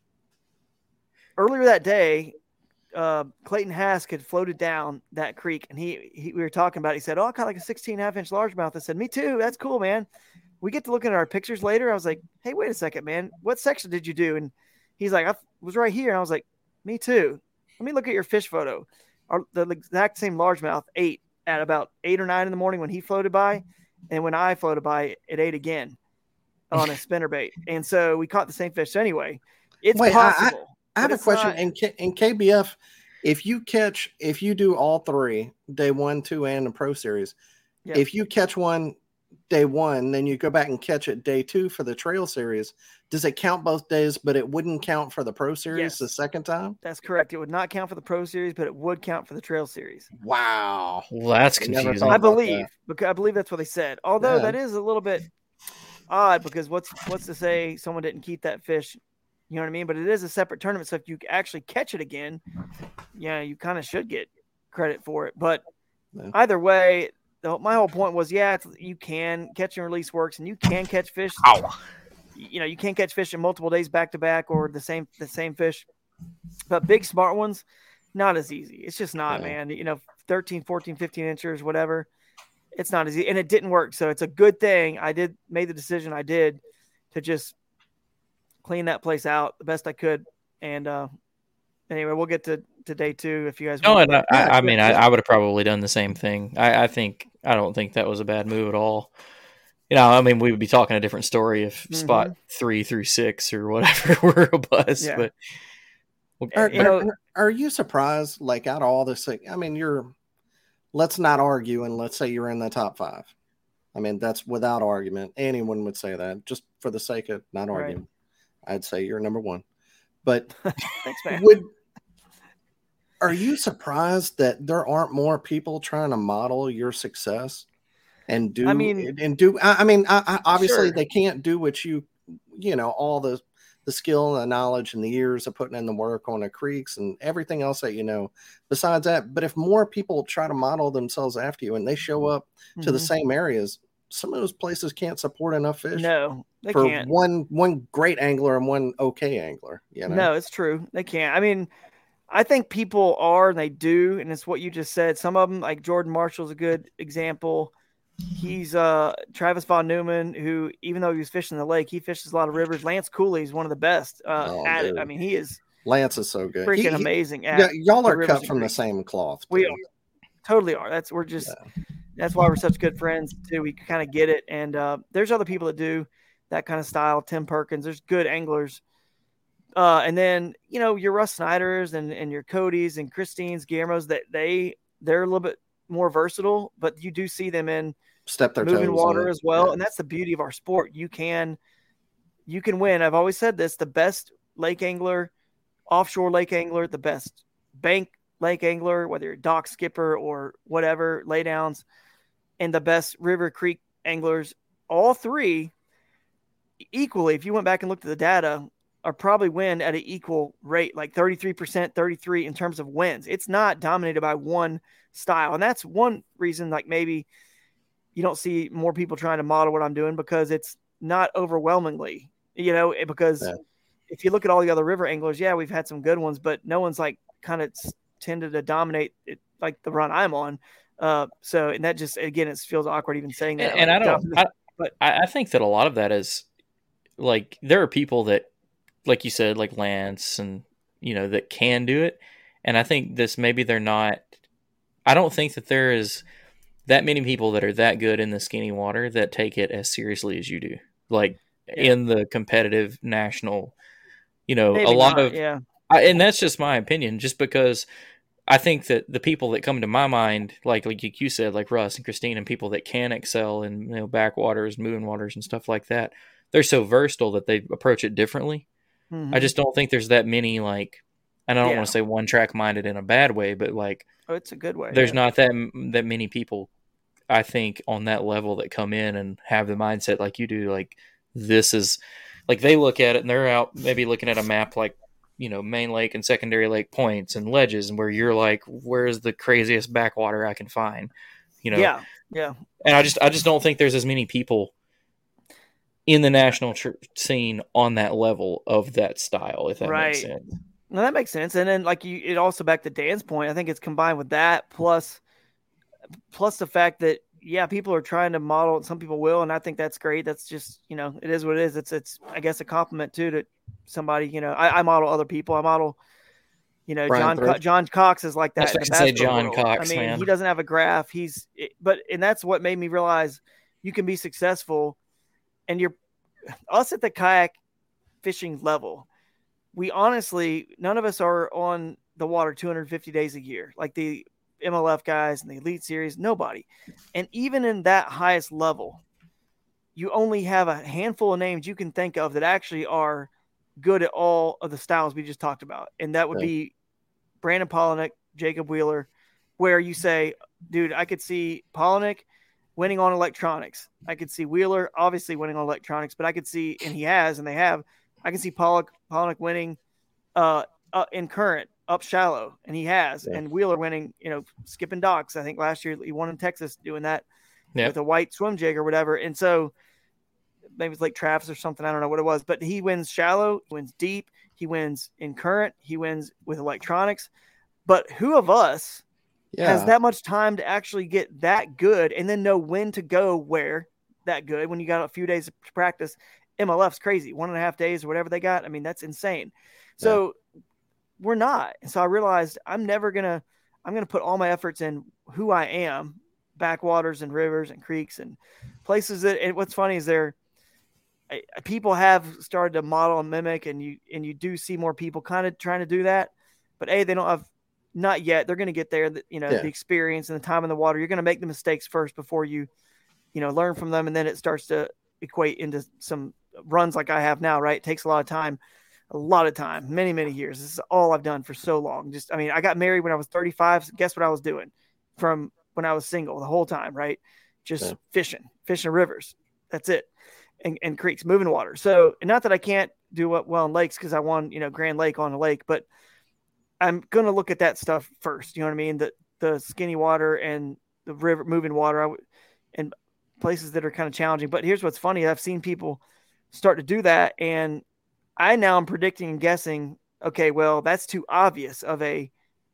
earlier that day, uh, Clayton Hask had floated down that creek, and he, he we were talking about it. He said, "Oh, I caught like a sixteen and a half inch largemouth." I said, "Me too. That's cool, man." We get to looking at our pictures later. I was like, "Hey, wait a second, man. What section did you do?" And he's like, "I was right here." And I was like, "Me too. Let me look at your fish photo." Our, the exact same largemouth ate at about eight or nine in the morning when he floated by. And when I floated by, it ate again on a spinnerbait. And so we caught the same fish. So anyway, it's Wait, possible. I, I, I have a question. Not... In, K, in K B F, if you catch, if you do all three, day one, two, and the Pro Series, yeah. if you catch one day one, then you go back and catch it day two for the Trail Series, does it count both days, but it wouldn't count for the Pro Series yes. the second time? That's correct. It would not count for the Pro Series, but it would count for the Trail Series. Wow. Well, that's confusing. I believe, that. because I believe that's what they said. Although yeah. that is a little bit odd, because what's what's to say someone didn't keep that fish? You know what I mean? But it is a separate tournament, so if you actually catch it again, yeah, you kind of should get credit for it. But yeah. either way, the, my whole point was, yeah, it's, you can catch and release works, and you can catch fish. Ow. You know, you can catch fish in multiple days back to back, or the same the same fish. But big smart ones, not as easy. It's just not, yeah. man. You know, thirteen, fourteen, fifteen inches, whatever. It's not easy, and it didn't work. So it's a good thing I did made the decision I did to just clean that place out the best I could. And uh, anyway, we'll get to, to day two if you guys no, want. No, I, I mean, I, I would have probably done the same thing. I, I think I don't think that was a bad move at all. You know, I mean, we would be talking a different story if mm-hmm. spot three through six or whatever were a bust. Yeah. But well, are, you know, are, are you surprised? Like, out of all this, I mean, you're. Let's not argue, and let's say you're in the top five. I mean, that's without argument. Anyone would say that, just for the sake of not arguing. Right. I'd say you're number one. But thanks, man. Would are you surprised that there aren't more people trying to model your success? And do I mean and do I, I mean I, I, obviously sure. they can't do what you you know all the the skill and the knowledge and the years of putting in the work on the creeks and everything else that you know besides that. But if more people try to model themselves after you and they show up mm-hmm. to the same areas, some of those places can't support enough fish. No, they for can't. One one great angler and one okay angler. You know? No, it's true. They can't. I mean, I think people are and they do, and it's what you just said. Some of them, like Jordan Marshall's a good example. He's uh Travis Von Neumann, who even though he was fishing the lake, he fishes a lot of rivers. Lance Cooley is one of the best uh, oh, at dude. it. I mean, he is Lance is so good, freaking he, amazing. He, at yeah, y'all are cut from the same cloth. Too. We are, totally are. That's we're just yeah. that's why we're such good friends too. We kind of get it, and uh, there's other people that do that kind of style. Tim Perkins, there's good anglers, uh, and then you know your Russ Snyders and and your Cody's and Christine's, Guillermo's that they they're a little bit more versatile, but you do see them in step their moving toes water in. as well. Yeah. And that's the beauty of our sport. You can you can win. I've always said this, the best lake angler, offshore lake angler, the best bank lake angler, whether you're dock skipper or whatever, laydowns, and the best river creek anglers, all three equally, if you went back and looked at the data, are probably win at an equal rate, like thirty-three percent, thirty-three in terms of wins. It's not dominated by one style. And that's one reason, like maybe you don't see more people trying to model what I'm doing, because it's not overwhelmingly, you know, because yeah. if you look at all the other river anglers, yeah, we've had some good ones, but no one's like kind of tended to dominate it like the run I'm on. Uh, so, and that just, again, it feels awkward even saying that. And, like, and I don't, I, but I think that a lot of that is like, there are people that, like you said, like Lance and, you know, that can do it. And I think this, maybe they're not, I don't think that there is that many people that are that good in the skinny water that take it as seriously as you do. Like yeah. in the competitive national, you know, maybe a lot not, of, yeah. I, and that's just my opinion, just because I think that the people that come to my mind, like, like you said, like Russ and Christine, and people that can excel in, you know, backwaters, moving waters and stuff like that, they're so versatile that they approach it differently. Mm-hmm. I just don't think there's that many, like, and I don't yeah. want to say one track minded in a bad way, but like, oh, it's a good way. There's yeah. not that that many people, I think, on that level that come in and have the mindset like you do. Like, this is, like, they look at it and they're out maybe looking at a map like, you know, main lake and secondary lake points and ledges, and where you're like, where's the craziest backwater I can find? You know? Yeah. Yeah. And I just, I just don't think there's as many people in the national tr- scene on that level of that style, if that right. makes sense. No, that makes sense. And then, like, you, it also, back to Dan's point, I think it's combined with that, plus, plus the fact that, yeah, people are trying to model, and some people will, and I think that's great. That's just, you know, it is what it is. It's, it's, I guess, a compliment too to somebody. You know, I, I model other people. I model, you know, Brian John Co- John Cox is like that. I was going to say John world. Cox. I mean, man. he doesn't have a graph. He's, but and that's what made me realize you can be successful, and you're us at the kayak fishing level. We honestly, none of us are on the water two hundred fifty days a year, like the M L F guys and the Elite Series, nobody. And even in that highest level, you only have a handful of names you can think of that actually are good at all of the styles we just talked about. And that would yeah. be Brandon Palaniuk, Jacob Wheeler, where you say, dude, I could see Palaniuk winning on electronics. I could see Wheeler obviously winning on electronics, but I could see, and he has, and they have, I can see Palaniuk, Palaniuk winning uh, uh, in current, up shallow, and he has, yeah. and Wheeler winning, you know, skipping docks. I think last year he won in Texas doing that yep. with a white swim jig or whatever. And so maybe it was Lake Travis or something. I don't know what it was, but he wins shallow, he wins deep, he wins in current, he wins with electronics. But who of us yeah. has that much time to actually get that good and then know when to go where that good when you got a few days of practice? M L F's crazy, one and a half days or whatever they got. I mean, that's insane. So yeah. we're not. So I realized I'm never going to, I'm going to put all my efforts in who I am, backwaters and rivers and creeks and places that, and what's funny is there, people have started to model and mimic, and you, and you do see more people kind of trying to do that, but A, they don't have, not yet. They're going to get there. You know, yeah. the experience and the time in the water, you're going to make the mistakes first before you, you know, learn from them. And then it starts to equate into some runs like I have now, right? It takes a lot of time. A lot of time, many, many years. This is all I've done for so long. Just, I mean, I got married when I was thirty-five. So guess what I was doing from when I was single the whole time, right? Just yeah. fishing, fishing rivers. That's it. And, and creeks, moving water. So, and not that I can't do well in lakes because I won, you know, Grand Lake on a lake, but I'm going to look at that stuff first. You know what I mean? The, the skinny water and the river moving water I w- and places that are kind of challenging. But here's what's funny. I've seen people start to do that, and I now am predicting and guessing, okay, well, that's too obvious of a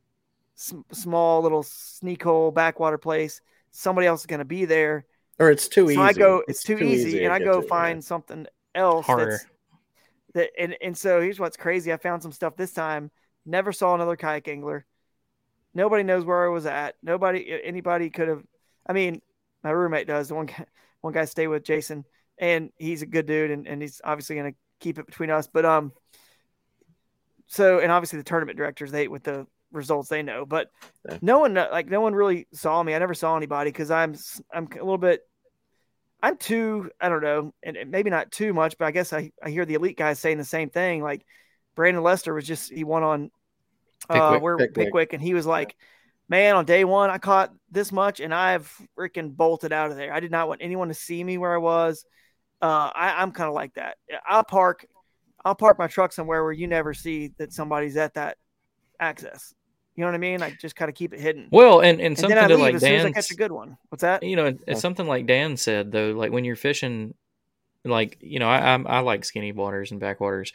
sm- small little sneak hole backwater place. Somebody else is going to be there. Or it's too so easy. I go, it's, it's too, too easy, easy and I go to, find yeah. something else. Harder. That's, that, and, and so here's what's crazy. I found some stuff this time. Never saw another kayak angler. Nobody knows where I was at. Nobody, anybody could have, I mean, my roommate does. The one guy, one guy stay with Jason, and he's a good dude, and, and he's obviously going to keep it between us. But, um, so, and obviously the tournament directors, they, with the results they know, but yeah. no one, like no one really saw me. I never saw anybody. Cause I'm, I'm a little bit, I'm too, I don't know, and maybe not too much, but I guess I, I hear the elite guys saying the same thing. Like Brandon Lester was just, he won on uh, Pickwick. where Pickwick. Pickwick, and he was like, man, on day one, I caught this much and I've freaking bolted out of there. I did not want anyone to see me where I was. Uh, I, I'm kind of like that. I'll park, I'll park my truck somewhere where you never see that somebody's at that access. You know what I mean? I just kind of keep it hidden. Well, and, and, and something then I to leave like as soon as I Dan's, catch a good one. What's that? You know, it's yeah. something like Dan said though. Like when you're fishing, like you know, I I, I like skinny waters and backwaters.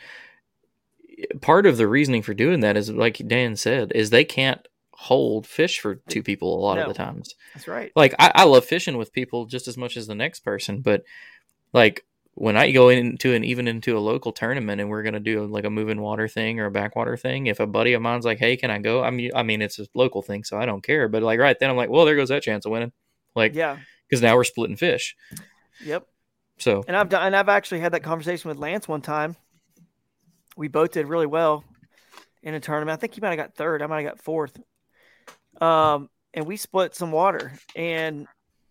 Part of the reasoning for doing that is, like Dan said, is they can't hold fish for two people a lot no, of the times. That's right. Like I, I love fishing with people just as much as the next person, but like when I go into an even into a local tournament and we're gonna do like a moving water thing or a backwater thing, if a buddy of mine's like, "Hey, can I go?" I mean, I mean it's a local thing, so I don't care. But like right then, I'm like, "Well, there goes that chance of winning." Like, yeah, because now we're splitting fish. Yep. So and I've done, and I've actually had that conversation with Lance one time. We both did really well in a tournament. I think he might have got third. I might have got fourth. Um, and we split some water and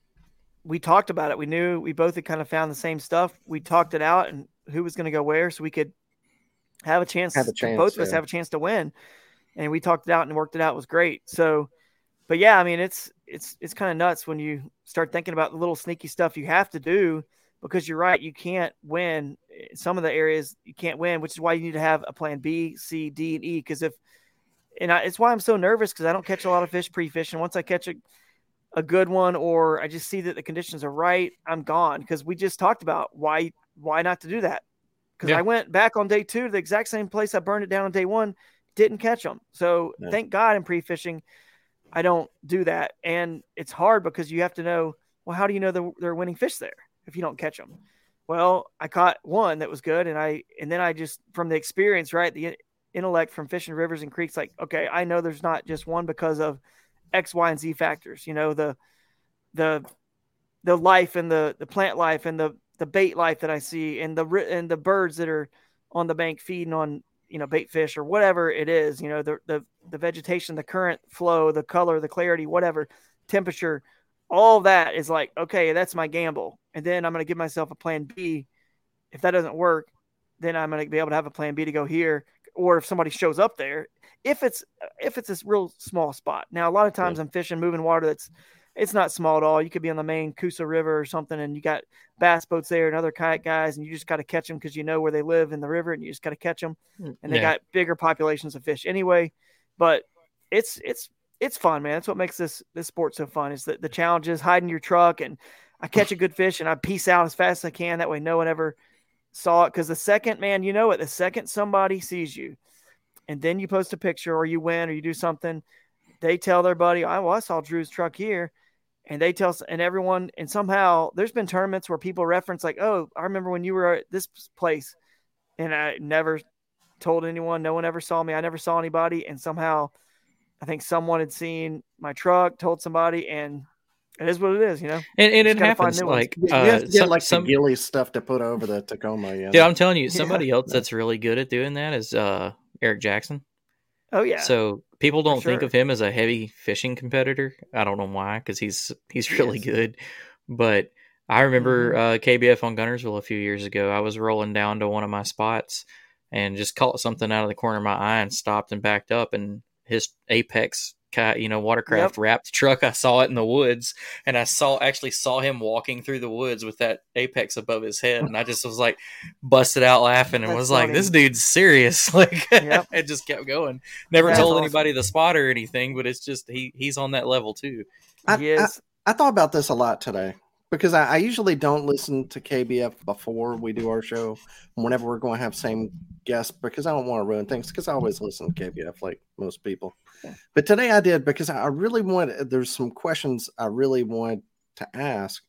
we talked about it. We knew we both had kind of found the same stuff. We talked it out and who was going to go where, so we could have a chance. Have a chance both of yeah. us have a chance to win. And we talked it out and worked it out. It was great. So, but yeah, I mean, it's, it's, it's kind of nuts when you start thinking about the little sneaky stuff you have to do, because you're right. You can't win some of the areas you can't win, which is why you need to have a plan B, C, D, and E. Cause if, and I, it's why I'm so nervous, because I don't catch a lot of fish pre-fishing. Once I catch a, a good one, or I just see that the conditions are right, I'm gone. Because we just talked about why why not to do that. Because yeah. I went back on day two to the exact same place I burned it down on day one, didn't catch them. So yeah. thank God in pre-fishing I don't do that. And it's hard because you have to know, well, how do you know they're, they're winning fish there if you don't catch them? Well, I caught one that was good, and I and then I just, from the experience, right, the intellect from fishing rivers and creeks, like, okay, I know there's not just one because of X, Y, and Z factors, you know, the, the, the life and the, the plant life and the, the bait life that I see, and the, and the birds that are on the bank feeding on, you know, bait fish or whatever it is, you know, the, the, the vegetation, the current flow, the color, the clarity, whatever, temperature, all that is like, okay, that's my gamble. And then I'm going to give myself a plan B. If that doesn't work, then I'm going to be able to have a plan B to go here. Or if somebody shows up there, if it's, if it's this real small spot. Now, a lot of times yeah. I'm fishing moving water that's, it's not small at all. You could be on the main Coosa River or something, and you got bass boats there and other kayak guys, and you just got to catch them because you know where they live in the river, and you just got to catch them. And they yeah. got bigger populations of fish anyway. But it's it's it's fun, man. That's what makes this this sport so fun. Is the the challenges, hiding your truck, and I catch a good fish and I peace out as fast as I can. That way, no one ever saw it. Because the second, man, you know it. The second somebody sees you, and then you post a picture or you win or you do something, they tell their buddy, "I well, I saw Drew's truck here." And they tell, and everyone, and somehow there's been tournaments where people reference like, "Oh, I remember when you were at this place," and I never told anyone. No one ever saw me. I never saw anybody. And somehow, I think someone had seen my truck, told somebody, and it is what it is, you know. And, and it happens like you uh, have to get some, like some the Gilly stuff to put over the Tacoma. Yeah, yeah. I'm telling you, somebody yeah. else that's really good at doing that is uh, Eric Jackson. Oh yeah. So people don't sure. think of him as a heavy fishing competitor. I don't know why, because he's he's really yes. good. But I remember mm-hmm. uh, K B F on Gunnersville a few years ago. I was rolling down to one of my spots and just caught something out of the corner of my eye and stopped and backed up. And his Apex, you know, watercraft yep. wrapped truck. I saw it in the woods, and I saw actually saw him walking through the woods with that Apex above his head, and I just was like busted out laughing and That's was funny. like, "This dude's serious!" Like, yep. it just kept going. Never That's told awesome. anybody the spot or anything, but it's just he he's on that level too. I, he is. I, I thought about this a lot today because I, I usually don't listen to K B F before we do our show. Whenever we're going to have same guests, because I don't want to ruin things. Because I always listen to K B F like most people. But today I did because I really want, there's some questions I really want to ask.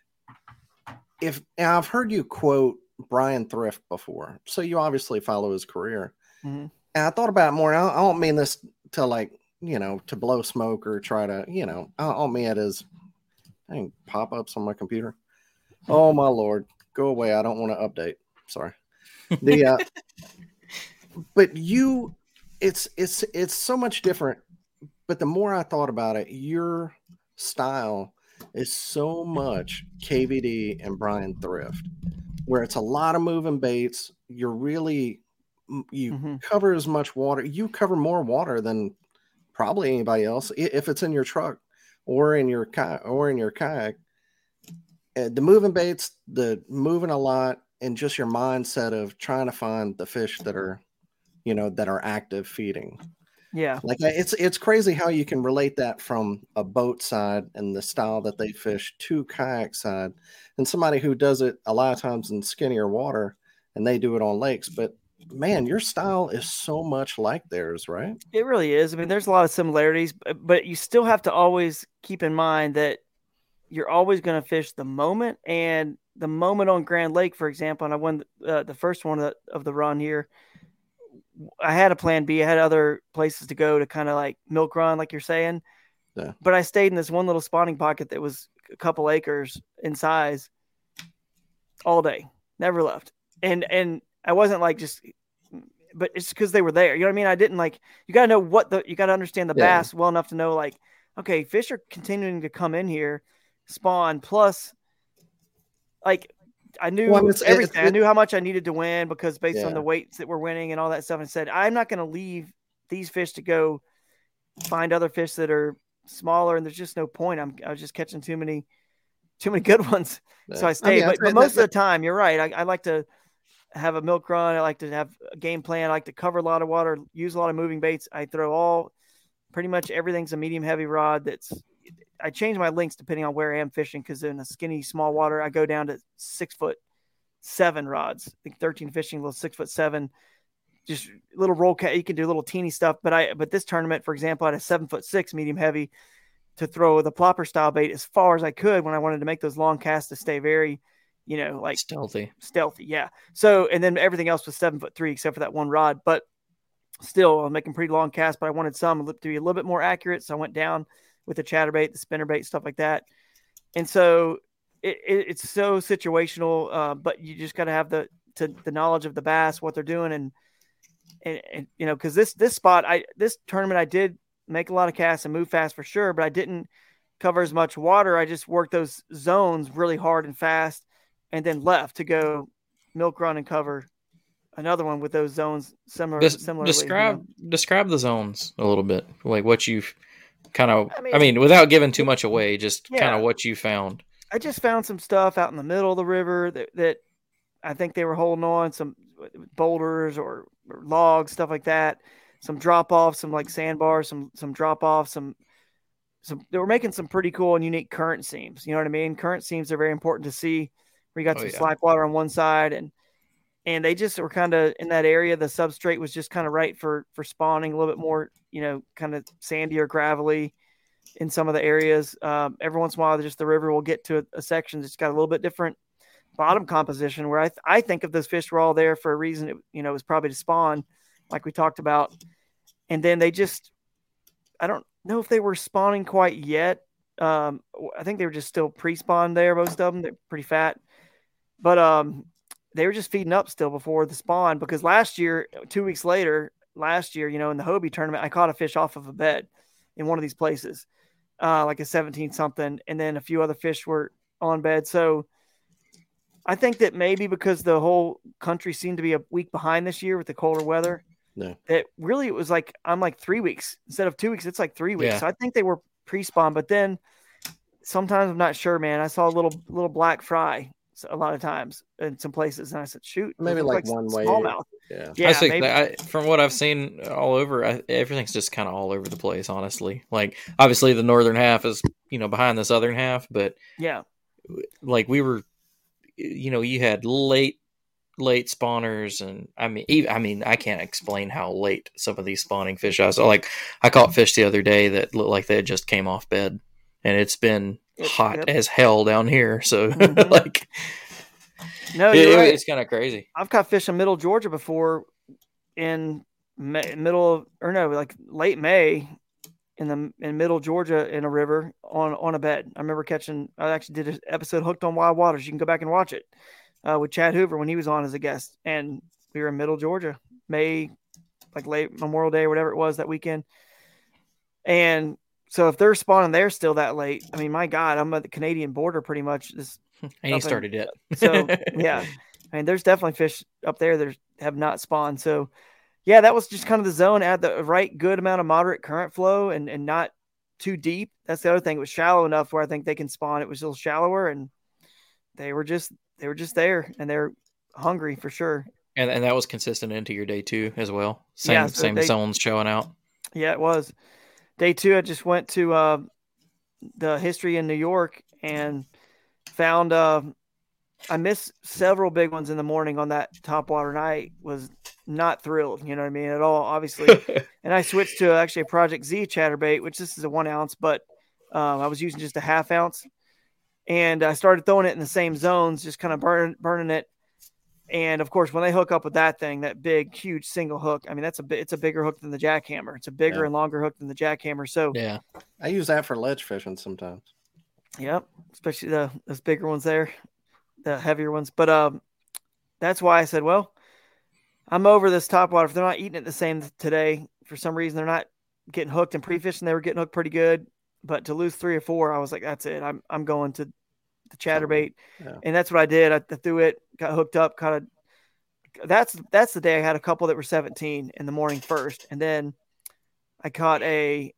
If and I've heard you quote Brian Thrift before, so you obviously follow his career. Mm-hmm. And I thought about it more. I don't mean this to like, you know, to blow smoke or try to, you know, I don't mean it as dang, pop-ups on my computer. Oh my Lord, go away. I don't want to update. Sorry. The, uh, but you, It's it's it's so much different, but the more I thought about it, your style is so much K V D and Bryan Thrift, where it's a lot of moving baits. You're really, you mm-hmm. cover as much water. You cover more water than probably anybody else if it's in your truck or in your kayak or in your kayak. The moving baits, the moving a lot, and just your mindset of trying to find the fish that are, you know, that are active feeding. Yeah. Like it's, it's crazy how you can relate that from a boat side and the style that they fish to kayak side, and somebody who does it a lot of times in skinnier water and they do it on lakes. But man, your style is so much like theirs, right? It really is. I mean, there's a lot of similarities, but you still have to always keep in mind that you're always going to fish the moment, and the moment on Grand Lake, for example, and I won uh, the first one of the, of the run here. I had a plan B. I had other places to go to kind of like milk run, like you're saying. Yeah. But I stayed in this one little spawning pocket that was a couple acres in size all day, never left. And, and I wasn't like just, but it's because they were there. You know what I mean? I didn't like, you got to know what the, you got to understand the yeah. bass well enough to know like, okay, fish are continuing to come in here, spawn, plus like I knew well, it's, everything. It's, it's, I knew how much I needed to win because based yeah. on the weights that were winning and all that stuff, and said, I'm not going to leave these fish to go find other fish that are smaller. And there's just no point. I'm, I was just catching too many, too many good ones. Yeah. So I stayed, I mean, but, but most that, of the time you're right. I, I like to have a milk run. I like to have a game plan. I like to cover a lot of water, use a lot of moving baits. I throw all, pretty much everything's a medium heavy rod. That's, I change my lengths depending on where I am fishing. Cause in a skinny, small water, I go down to six foot seven rods, I think thirteen fishing, little six foot seven, just little roll cat. You can do little teeny stuff. But I, but this tournament, for example, I had a seven foot six medium heavy to throw the plopper style bait as far as I could when I wanted to make those long casts to stay very, you know, like stealthy, stealthy. Yeah. So, and then everything else was seven foot three, except for that one rod, but still I'm making pretty long casts, but I wanted some to be a little bit more accurate. So I went down with the chatterbait, the spinnerbait, stuff like that. And so it, it, it's so situational, uh, but you just got to have the, to the knowledge of the bass, what they're doing. And, and, and you know, cause this, this spot, I, this tournament, I did make a lot of casts and move fast for sure, but I didn't cover as much water. I just worked those zones really hard and fast and then left to go milk run and cover another one with those zones similar. Des- similarly, describe, you know? describe the zones a little bit, like what you've kind of, I mean, I mean, without giving too much away, just yeah. kind of what you found. I just found some stuff out in the middle of the river that, that I think they were holding on, some boulders or, or logs, stuff like that. Some drop off, some like sandbars, some, some drop off, some, some, they were making some pretty cool and unique current seams. You know what I mean? Current seams are very important to see where you got oh, some yeah. slack water on one side, and, and they just were kind of in that area. The substrate was just kind of right for, for spawning a little bit more, you know, kind of sandy or gravelly in some of the areas. Um, every once in a while, just the river will get to a, a section that's got a little bit different bottom composition where I, th- I think if those fish were all there for a reason, it, you know, it was probably to spawn like we talked about. And then they just, I don't know if they were spawning quite yet. Um, I think they were just still pre-spawn there. Most of them, they're pretty fat, but um, they were just feeding up still before the spawn, because last year, two weeks later, last year, you know, in the Hobie tournament, I caught a fish off of a bed in one of these places, uh, like a seventeen something. And then a few other fish were on bed. So I think that maybe because the whole country seemed to be a week behind this year with the colder weather, no. that really it was like, I'm like three weeks instead of two weeks. It's like three weeks. Yeah. So I think they were pre-spawn, but then sometimes I'm not sure, man. I saw a little, little black fry a lot of times in some places, and I said, shoot, maybe like, like one way. Smallmouth. Yeah. Yeah. I think maybe. that I, from what I've seen all over, I, everything's just kind of all over the place, honestly. Like, obviously the northern half is, you know, behind the southern half, but yeah, like we were, you know, you had late, late spawners. And I mean, even, I mean, I can't explain how late some of these spawning fish are. So like I caught fish the other day that looked like they had just came off bed, and it's been it's, hot yep. as hell down here. So mm-hmm. like, no, it, right. it's kind of crazy. I've caught fish in middle Georgia before in May, middle of, or no, like late May in the in middle Georgia in a river on, on a bed. I remember catching, I actually did an episode Hooked on Wild Waters. You can go back and watch it uh, with Chad Hoover when he was on as a guest. And we were in middle Georgia, May, like late Memorial Day or whatever it was that weekend. And so if they're spawning there still that late, I mean, my God, I'm at the Canadian border pretty much. This ain't started yet. So yeah, I mean, there's definitely fish up there that have not spawned. So yeah, that was just kind of the zone. Add the right good amount of moderate current flow and and not too deep. That's the other thing. It was shallow enough where I think they can spawn. It was a little shallower, and they were just they were just there, and they're hungry for sure. And and that was consistent into your day two as well. Same Yeah, so same they- zones showing out. Yeah, it was. Day two, I just went to uh, the history in New York and found uh, I missed several big ones in the morning on that topwater, and I was not thrilled, you know what I mean, at all, obviously. And I switched to actually a Project Z chatterbait, which this is a one ounce, but um, I was using just a half ounce. And I started throwing it in the same zones, just kind of burn, burning it. And of course, when they hook up with that thing, that big, huge single hook, I mean, that's a bit, it's a bigger hook than the jackhammer. It's a bigger Yeah. and longer hook than the jackhammer. So Yeah. I use that for ledge fishing sometimes. Yep, especially the those bigger ones there, the heavier ones. But um, that's why I said, well, I'm over this topwater. If they're not eating it the same today, for some reason they're not getting hooked in pre-fishing. They were getting hooked pretty good, but to lose three or four, I was like, that's it. I'm I'm going to the chatterbait, Yeah. and that's what I did. I, I threw it, got hooked up, kind of. That's that's the day I had a couple that were seventeen in the morning first, and then I caught a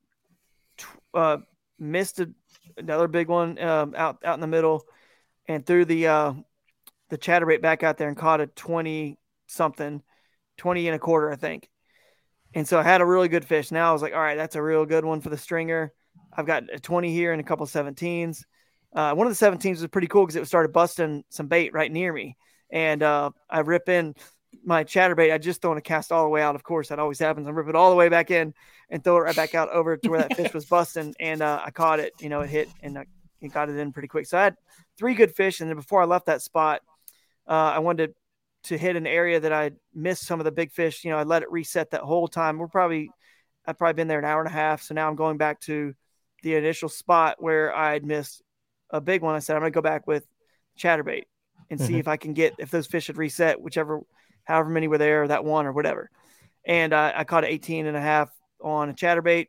uh, missed a, another big one um, out out in the middle, and threw the uh, the chatterbait back out there and caught a twenty something, twenty and a quarter, I think. And so I had a really good fish. Now I was like, all right, that's a real good one for the stringer. I've got a twenty here and a couple of seventeens. Uh, one of the seventeens was pretty cool because it started busting some bait right near me. And uh, I rip in my chatterbait. I just thrown a cast all the way out. Of course, that always happens. I rip it all the way back in and throw it right back out over to where that fish was busting. And uh, I caught it. You know, it hit and I it got it in pretty quick. So I had three good fish. And then before I left that spot, uh, I wanted to hit an area that I missed some of the big fish. You know, I let it reset that whole time. We're probably, I've probably been there an hour and a half. So now I'm going back to the initial spot where I'd missed a big one. I said, I'm going to go back with chatterbait and see mm-hmm. if I can get, if those fish had reset, whichever, however many were there, that one or whatever. And uh, I caught an eighteen and a half on a chatterbait.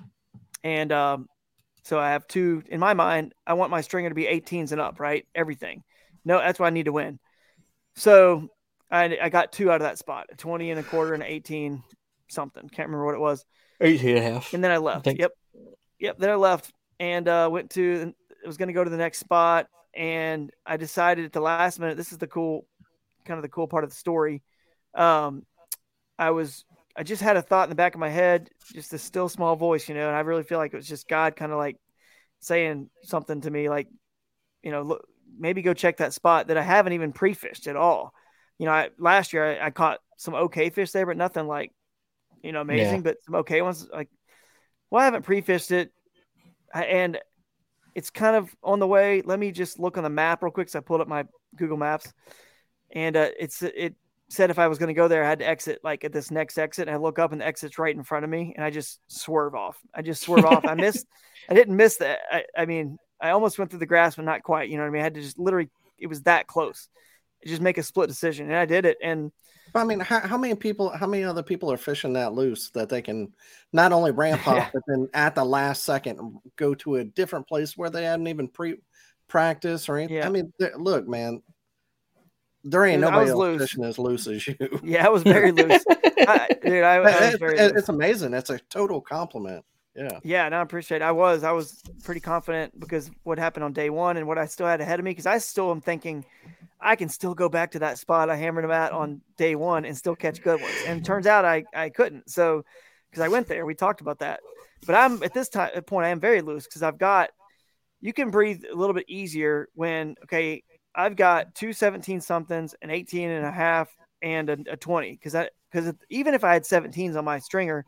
And um, so I have two in my mind. I want my stringer to be eighteens and up, right? Everything. No, that's what I need to win. So I, I got two out of that spot, a twenty and a quarter and an eighteen something. Can't remember what it was. eighteen and a half. And then I left. I yep. Yep. Then I left and uh, went to, I was going to go to the next spot. And I decided at the last minute, this is the cool, kind of the cool part of the story. Um, I was, I just had a thought in the back of my head, just a still small voice, you know, and I really feel like it was just God kind of like saying something to me, like, you know, look, maybe go check that spot that I haven't even pre-fished at all. You know, I, last year I, I caught some okay fish there, but nothing like, you know, amazing, yeah. but some okay ones. Like, well, I haven't pre-fished it. I, and it's kind of on the way. Let me just look on the map real quick. So I pulled up my Google Maps and uh, it's, it said if I was going to go there, I had to exit like at this next exit, and I look up and the exit's right in front of me and I just swerve off. I just swerve off. I missed, I didn't miss that. I, I mean, I almost went through the grass, but not quite, you know what I mean? I had to just literally, it was that close. Just make a split decision. And I did it. And I mean, how, how many people, how many other people are fishing that loose that they can not only ramp up, yeah. but then at the last second go to a different place where they hadn't even pre practice or anything? Yeah. I mean, look, man, there ain't dude, nobody else loose. fishing as loose as you. Yeah, I was very loose. I, dude, I, I was it, very it, loose. It's amazing. It's a total compliment. Yeah. Yeah. No, I appreciate it. I was, I was pretty confident because what happened on day one and what I still had ahead of me. Cause I still am thinking I can still go back to that spot I hammered them at on day one and still catch good ones. And it turns out I, I couldn't. So, cause I went there, we talked about that, but I'm at this time point, I am very loose. Cause I've got, you can breathe a little bit easier when, okay, I've got two seventeen somethings, an eighteen and a half and a, a twenty. Cause I, cause even if I had seventeens on my stringer,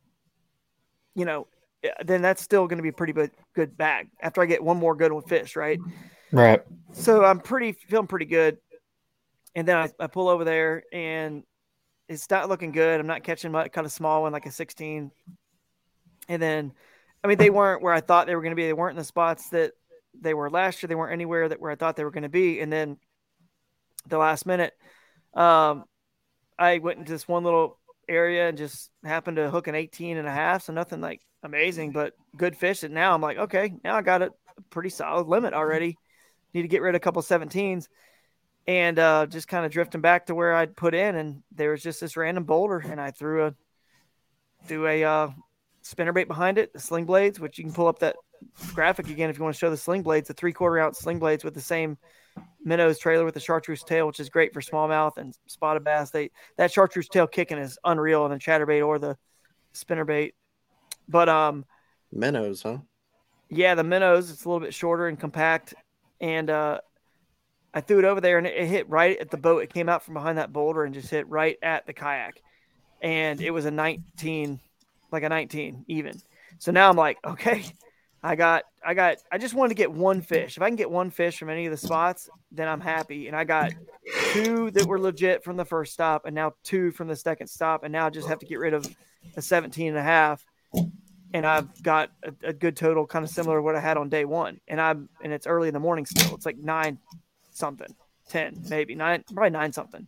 you know, then that's still going to be a pretty good, good bag after I get one more good one fish. Right. Right. So I'm pretty, feeling pretty good. And then I, I pull over there and it's not looking good. I'm not catching much, kind of small one, like a sixteen. And then, I mean, they weren't where I thought they were going to be. They weren't in the spots that they were last year. They weren't anywhere that where I thought they were going to be. And then the last minute, um, I went into this one little area and just happened to hook an eighteen and a half. So nothing like amazing, but good fish. And now I'm like, okay, now I got a pretty solid limit already. Need to get rid of a couple seventeens and uh, just kind of drifting back to where I'd put in. And there was just this random boulder and I threw a, threw a uh, spinnerbait behind it, the sling blades, which you can pull up that graphic again if you want to show the sling blades, the three quarter ounce sling blades with the same minnows trailer with the chartreuse tail, which is great for smallmouth and spotted bass. They that chartreuse tail kicking is unreal in the chatterbait or the spinnerbait. But um, minnows, huh? Yeah, the minnows. It's a little bit shorter and compact, and uh, I threw it over there and it, it hit right at the boat. It came out from behind that boulder and just hit right at the kayak, and it was a nineteen, like a nineteen even. So now I'm like, okay. I got, I got, I just wanted to get one fish. If I can get one fish from any of the spots, then I'm happy. And I got two that were legit from the first stop and now two from the second stop. And now I just have to get rid of a seventeen and a half. And I've got a, a good total, kind of similar to what I had on day one. And I'm, and it's early in the morning still. It's like nine something, ten, maybe nine, probably nine something.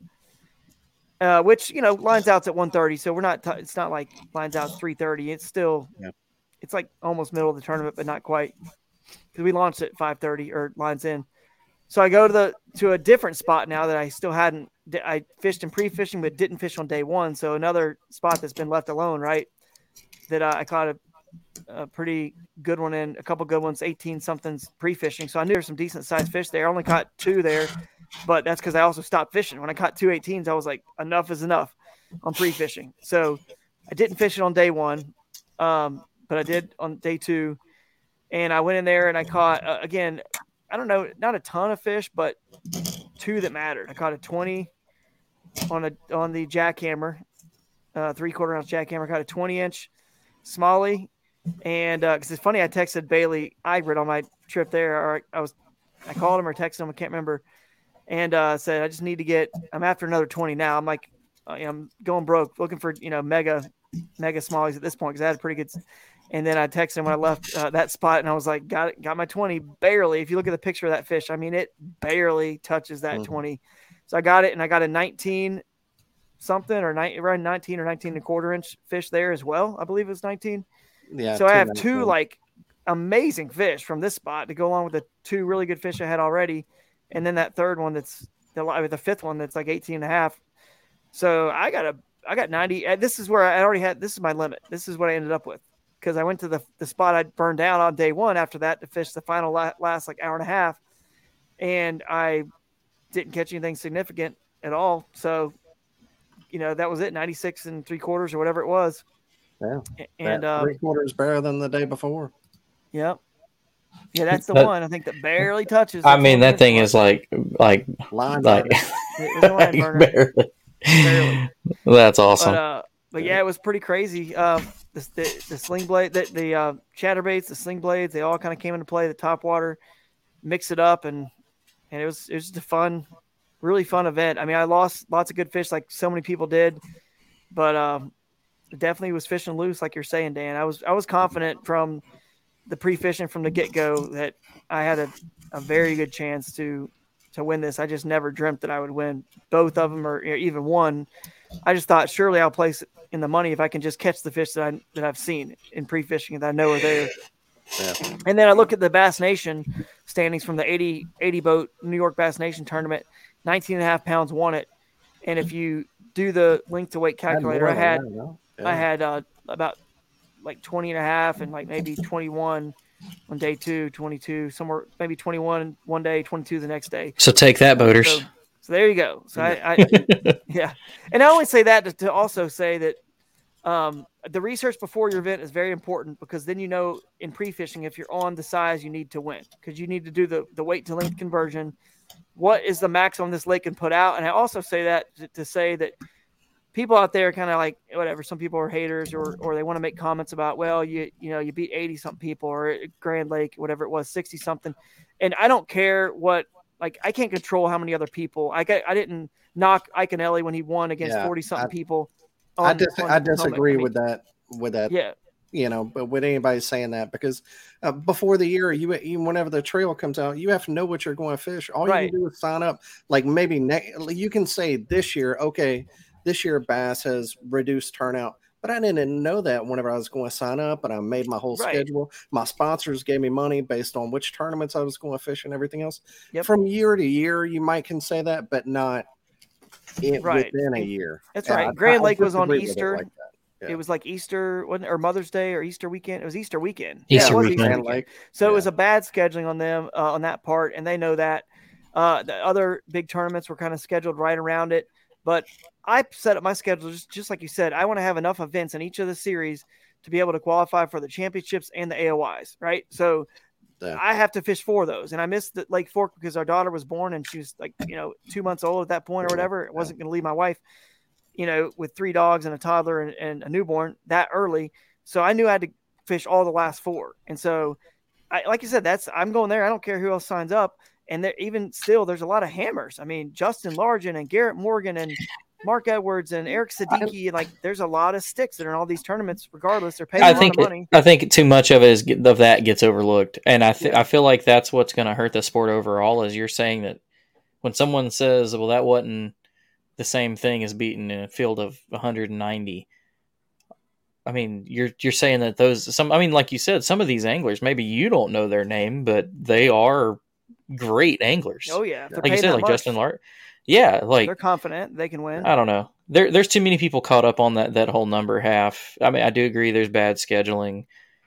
Uh, which, you know, lines out's at one thirty. So we're not, t- it's not like lines out's three thirty. It's still, yeah. It's like almost middle of the tournament, but not quite, because we launched at five thirty or lines in. So I go to the to a different spot now that I still hadn't. I fished in pre-fishing, but didn't fish on day one. So another spot that's been left alone, right? That uh, I caught a, a pretty good one in, a couple good ones, eighteen somethings pre-fishing. So I knew there's some decent sized fish there. I only caught two there, but that's because I also stopped fishing. When I caught two eighteens, I was like, enough is enough on pre-fishing. So I didn't fish it on day one. Um, But I did on day two, and I went in there and I caught uh, again. I don't know, not a ton of fish, but two that mattered. I caught a twenty on a on the jackhammer, uh, three quarter ounce jackhammer. I caught a twenty inch smallie, and because uh, it's funny, I texted Bailey Eibert on my trip there, or I was, I called him or texted him, I can't remember, and uh, said I just need to get. I'm after another twenty now. I'm like, uh, I'm going broke, looking for you know mega, mega smallies at this point because I had a pretty good. And then I texted him when I left uh, that spot, and I was like, got it, got my twenty barely. If you look at the picture of that fish, I mean, it barely touches that mm-hmm. twenty. So I got it, and I got a nineteen something or nine, around nineteen or nineteen and a quarter inch fish there as well. I believe it was nineteen. Yeah. So I have nineteen. Two like amazing fish from this spot to go along with the two really good fish I had already, and then that third one that's the the fifth one that's like eighteen and a half. So I got a I got ninety. This is where I already had. This is my limit. This is what I ended up with. Because I went to the the spot I'd burned down on day one after that to fish the final la- last like hour and a half, and I didn't catch anything significant at all. So, you know, that was it, ninety-six and three quarters or whatever it was. Yeah, and uh, three quarters better than the day before. Yep. Yeah, that's the that, one I think that barely touches. I mean, that thing is like like line like, it was a line burner. barely. barely. That's awesome. But, uh, but yeah, it was pretty crazy. Um, The, the, the sling blade, the, the uh, chatterbaits, the sling blades, they all kind of came into play. The top water, mix it up, and and it was it was just a fun, really fun event. I mean, I lost lots of good fish, like so many people did, but um, definitely was fishing loose, like you're saying, Dan. I was I was confident from the pre-fishing from the get-go that I had a, a very good chance to to win this. I just never dreamt that I would win both of them or you know, even one. I just thought surely I'll place it in the money if I can just catch the fish that I that I've seen in pre-fishing that I know are there. Yeah. And then I look at the Bass Nation standings from the eighty, eighty boat New York Bass Nation tournament. nineteen and a half pounds won it. And if you do the length to weight calculator, I had I, yeah. I had uh, about like twenty and a half and like maybe twenty-one on day two, twenty-two, somewhere maybe twenty-one one day, twenty-two the next day. So take that, boaters. So, So there you go. So I, I yeah. And I only say that to, to also say that um, the research before your event is very important because then you know in pre-fishing if you're on the size you need to win because you need to do the, the weight to length conversion. What is the maximum this lake can put out? And I also say that to, to say that people out there kind of like whatever. Some people are haters or or they want to make comments about well you you know you beat eighty something people or Grand Lake whatever it was sixty something, and I don't care what. Like, I can't control how many other people. I got, I didn't knock Iaconelli when he won against forty-something yeah, people. On, I, dis- I disagree I mean, with that. With that, yeah. You know, but with anybody saying that, because uh, before the year, you even whenever the trail comes out, you have to know what you're going to fish. All right. you can do is sign up. Like maybe ne- you can say this year, okay, this year Bass has reduced turnout. But I didn't know that whenever I was going to sign up and I made my whole right. schedule. My sponsors gave me money based on which tournaments I was going to fish and everything else. Yep. From year to year, you might can say that, but not in, right. within a year. That's right. I, Grand I, Lake I was on Easter. It, like yeah. it was like Easter, wasn't it, or Mother's Day or Easter weekend. It was Easter weekend. Easter yeah, weekend. Easter weekend. So yeah. it was a bad scheduling on them uh, on that part, and they know that. Uh, the other big tournaments were kind of scheduled right around it. But I set up my schedule just, just like you said. I want to have enough events in each of the series to be able to qualify for the championships and the A O Is, right? So yeah. I have to fish for those. And I missed the Lake Fork because our daughter was born and she was like, you know, two months old at that point or whatever. It wasn't going to leave my wife, you know, with three dogs and a toddler and, and a newborn that early. So I knew I had to fish all the last four. And so, I, like you said, that's I'm going there. I don't care who else signs up. And there, even still, there's a lot of hammers. I mean, Justin Largent and Garrett Morgan and Mark Edwards and Eric Siddiqui. Like, there's a lot of sticks that are in all these tournaments. Regardless, they're paying I a think lot of money. It, I think too much of it is of that gets overlooked, and I th- yeah. I feel like that's what's going to hurt the sport overall. Is you're saying that when someone says, "Well, that wasn't the same thing as beating in a field of one hundred ninety." I mean, you're you're saying that those some. I mean, like you said, some of these anglers, maybe you don't know their name, but they are great anglers. Oh yeah, like you said, like much. Justin Lark. Yeah, like they're confident they can win. I don't know. There, there's too many people caught up on that that whole number half. I mean, I do agree there's bad scheduling,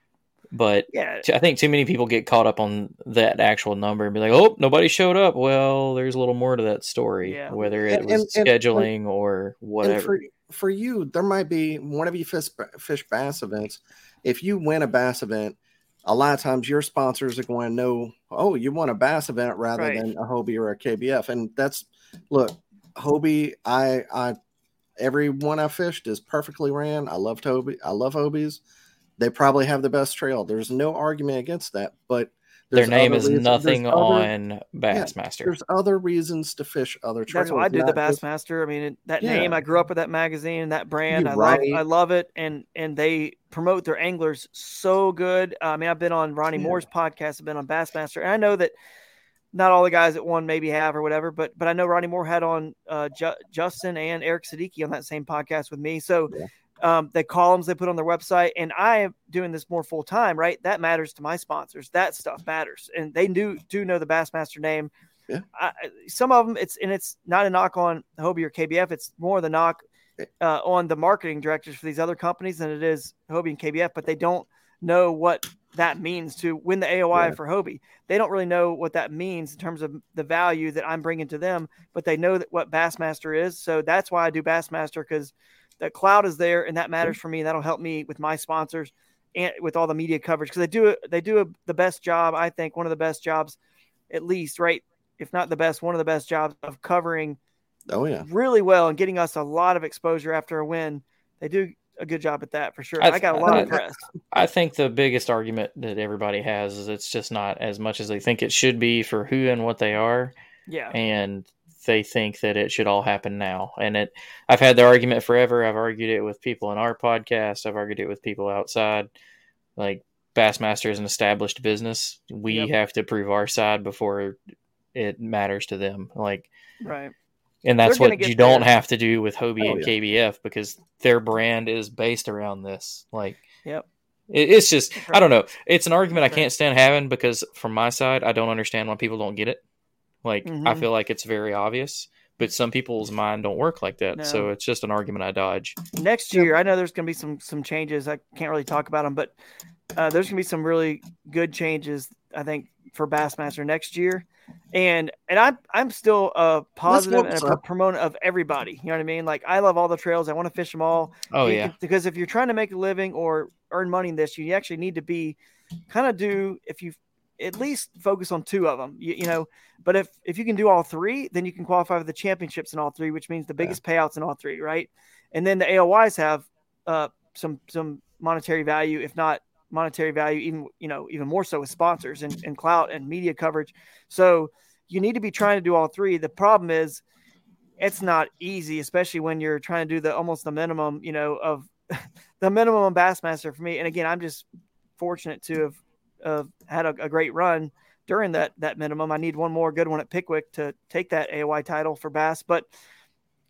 but yeah, I think too many people get caught up on that actual number and be like, "Oh, nobody showed up." Well, there's a little more to that story, yeah. whether it and, was and, scheduling and, or whatever. For, for you, there might be one of you fish, fish bass events. If you win a bass event, a lot of times your sponsors are going to know, oh, you won a bass event rather right. than a Hobie or a K B F. And that's, look, Hobie, I, I, every one I fished is perfectly ran. I love Hobie. I love Hobies. They probably have the best trail. There's no argument against that, but their name is reasons. nothing there's on other, Bassmaster. Yeah, there's other reasons to fish other trails. That's why I do the Bassmaster. I mean, it, that yeah. name, I grew up with that magazine, that brand. You're I right. love, I love it. And, and they promote their anglers so good. Uh, I mean, I've been on Ronnie yeah. Moore's podcast. I've been on Bassmaster. And I know that not all the guys that won maybe have or whatever, but, but I know Ronnie Moore had on uh, Ju- Justin and Eric Siddiqui on that same podcast with me. So, yeah. Um, the columns they put on their website, and I am doing this more full time, right? That matters to my sponsors. That stuff matters, and they do do know the Bassmaster name. Yeah. I, some of them, it's and it's not a knock on Hobie or K B F. It's more the knock uh, on the marketing directors for these other companies than it is Hobie and K B F. But they don't know what that means to win the A O I yeah. for Hobie. They don't really know what that means in terms of the value that I'm bringing to them, but they know that what Bassmaster is. So that's why I do Bassmaster, because the cloud is there, and that matters for me. That'll help me with my sponsors and with all the media coverage, because they do they do a, the best job. I think one of the best jobs, at least, right? If not the best, one of the best jobs of covering. Oh yeah, really well and getting us a lot of exposure after a win. They do a good job at that for sure. I, I got a lot I, of press. I think the biggest argument that everybody has is it's just not as much as they think it should be for who and what they are. Yeah, and they think that it should all happen now. And it, I've had the argument forever. I've argued it with people in our podcast. I've argued it with people outside. Like, Bassmaster is an established business. We yep. have to prove our side before it matters to them. Like, right. And that's what you there. don't have to do with Hobie oh, and yeah. K B F, because their brand is based around this. Like, yep. it, it's just, I don't know. It's an argument I can't stand having, because from my side, I don't understand why people don't get it. Like, mm-hmm. I feel like it's very obvious, but some people's mind don't work like that. No. So it's just an argument I dodge. Next year, I know there's going to be some some changes. I can't really talk about them, but uh, there's going to be some really good changes, I think, for Bassmaster next year. And and I'm I'm still a positive and a so. proponent of everybody. You know what I mean? Like, I love all the trails. I want to fish them all. Oh, you yeah. Can, because if you're trying to make a living or earn money in this, you actually need to be kind of do, if you at least focus on two of them, you, you know, but if, if you can do all three, then you can qualify for the championships in all three, which means the biggest yeah. payouts in all three. Right. And then the A O Is have uh, some, some monetary value, if not monetary value, even, you know, even more so with sponsors and, and clout and media coverage. So you need to be trying to do all three. The problem is it's not easy, especially when you're trying to do the, almost the minimum, you know, of the minimum on Bassmaster for me. And again, I'm just fortunate to have, Uh, had a, a great run during that that minimum. I need one more good one at Pickwick to take that A O I title for Bass. But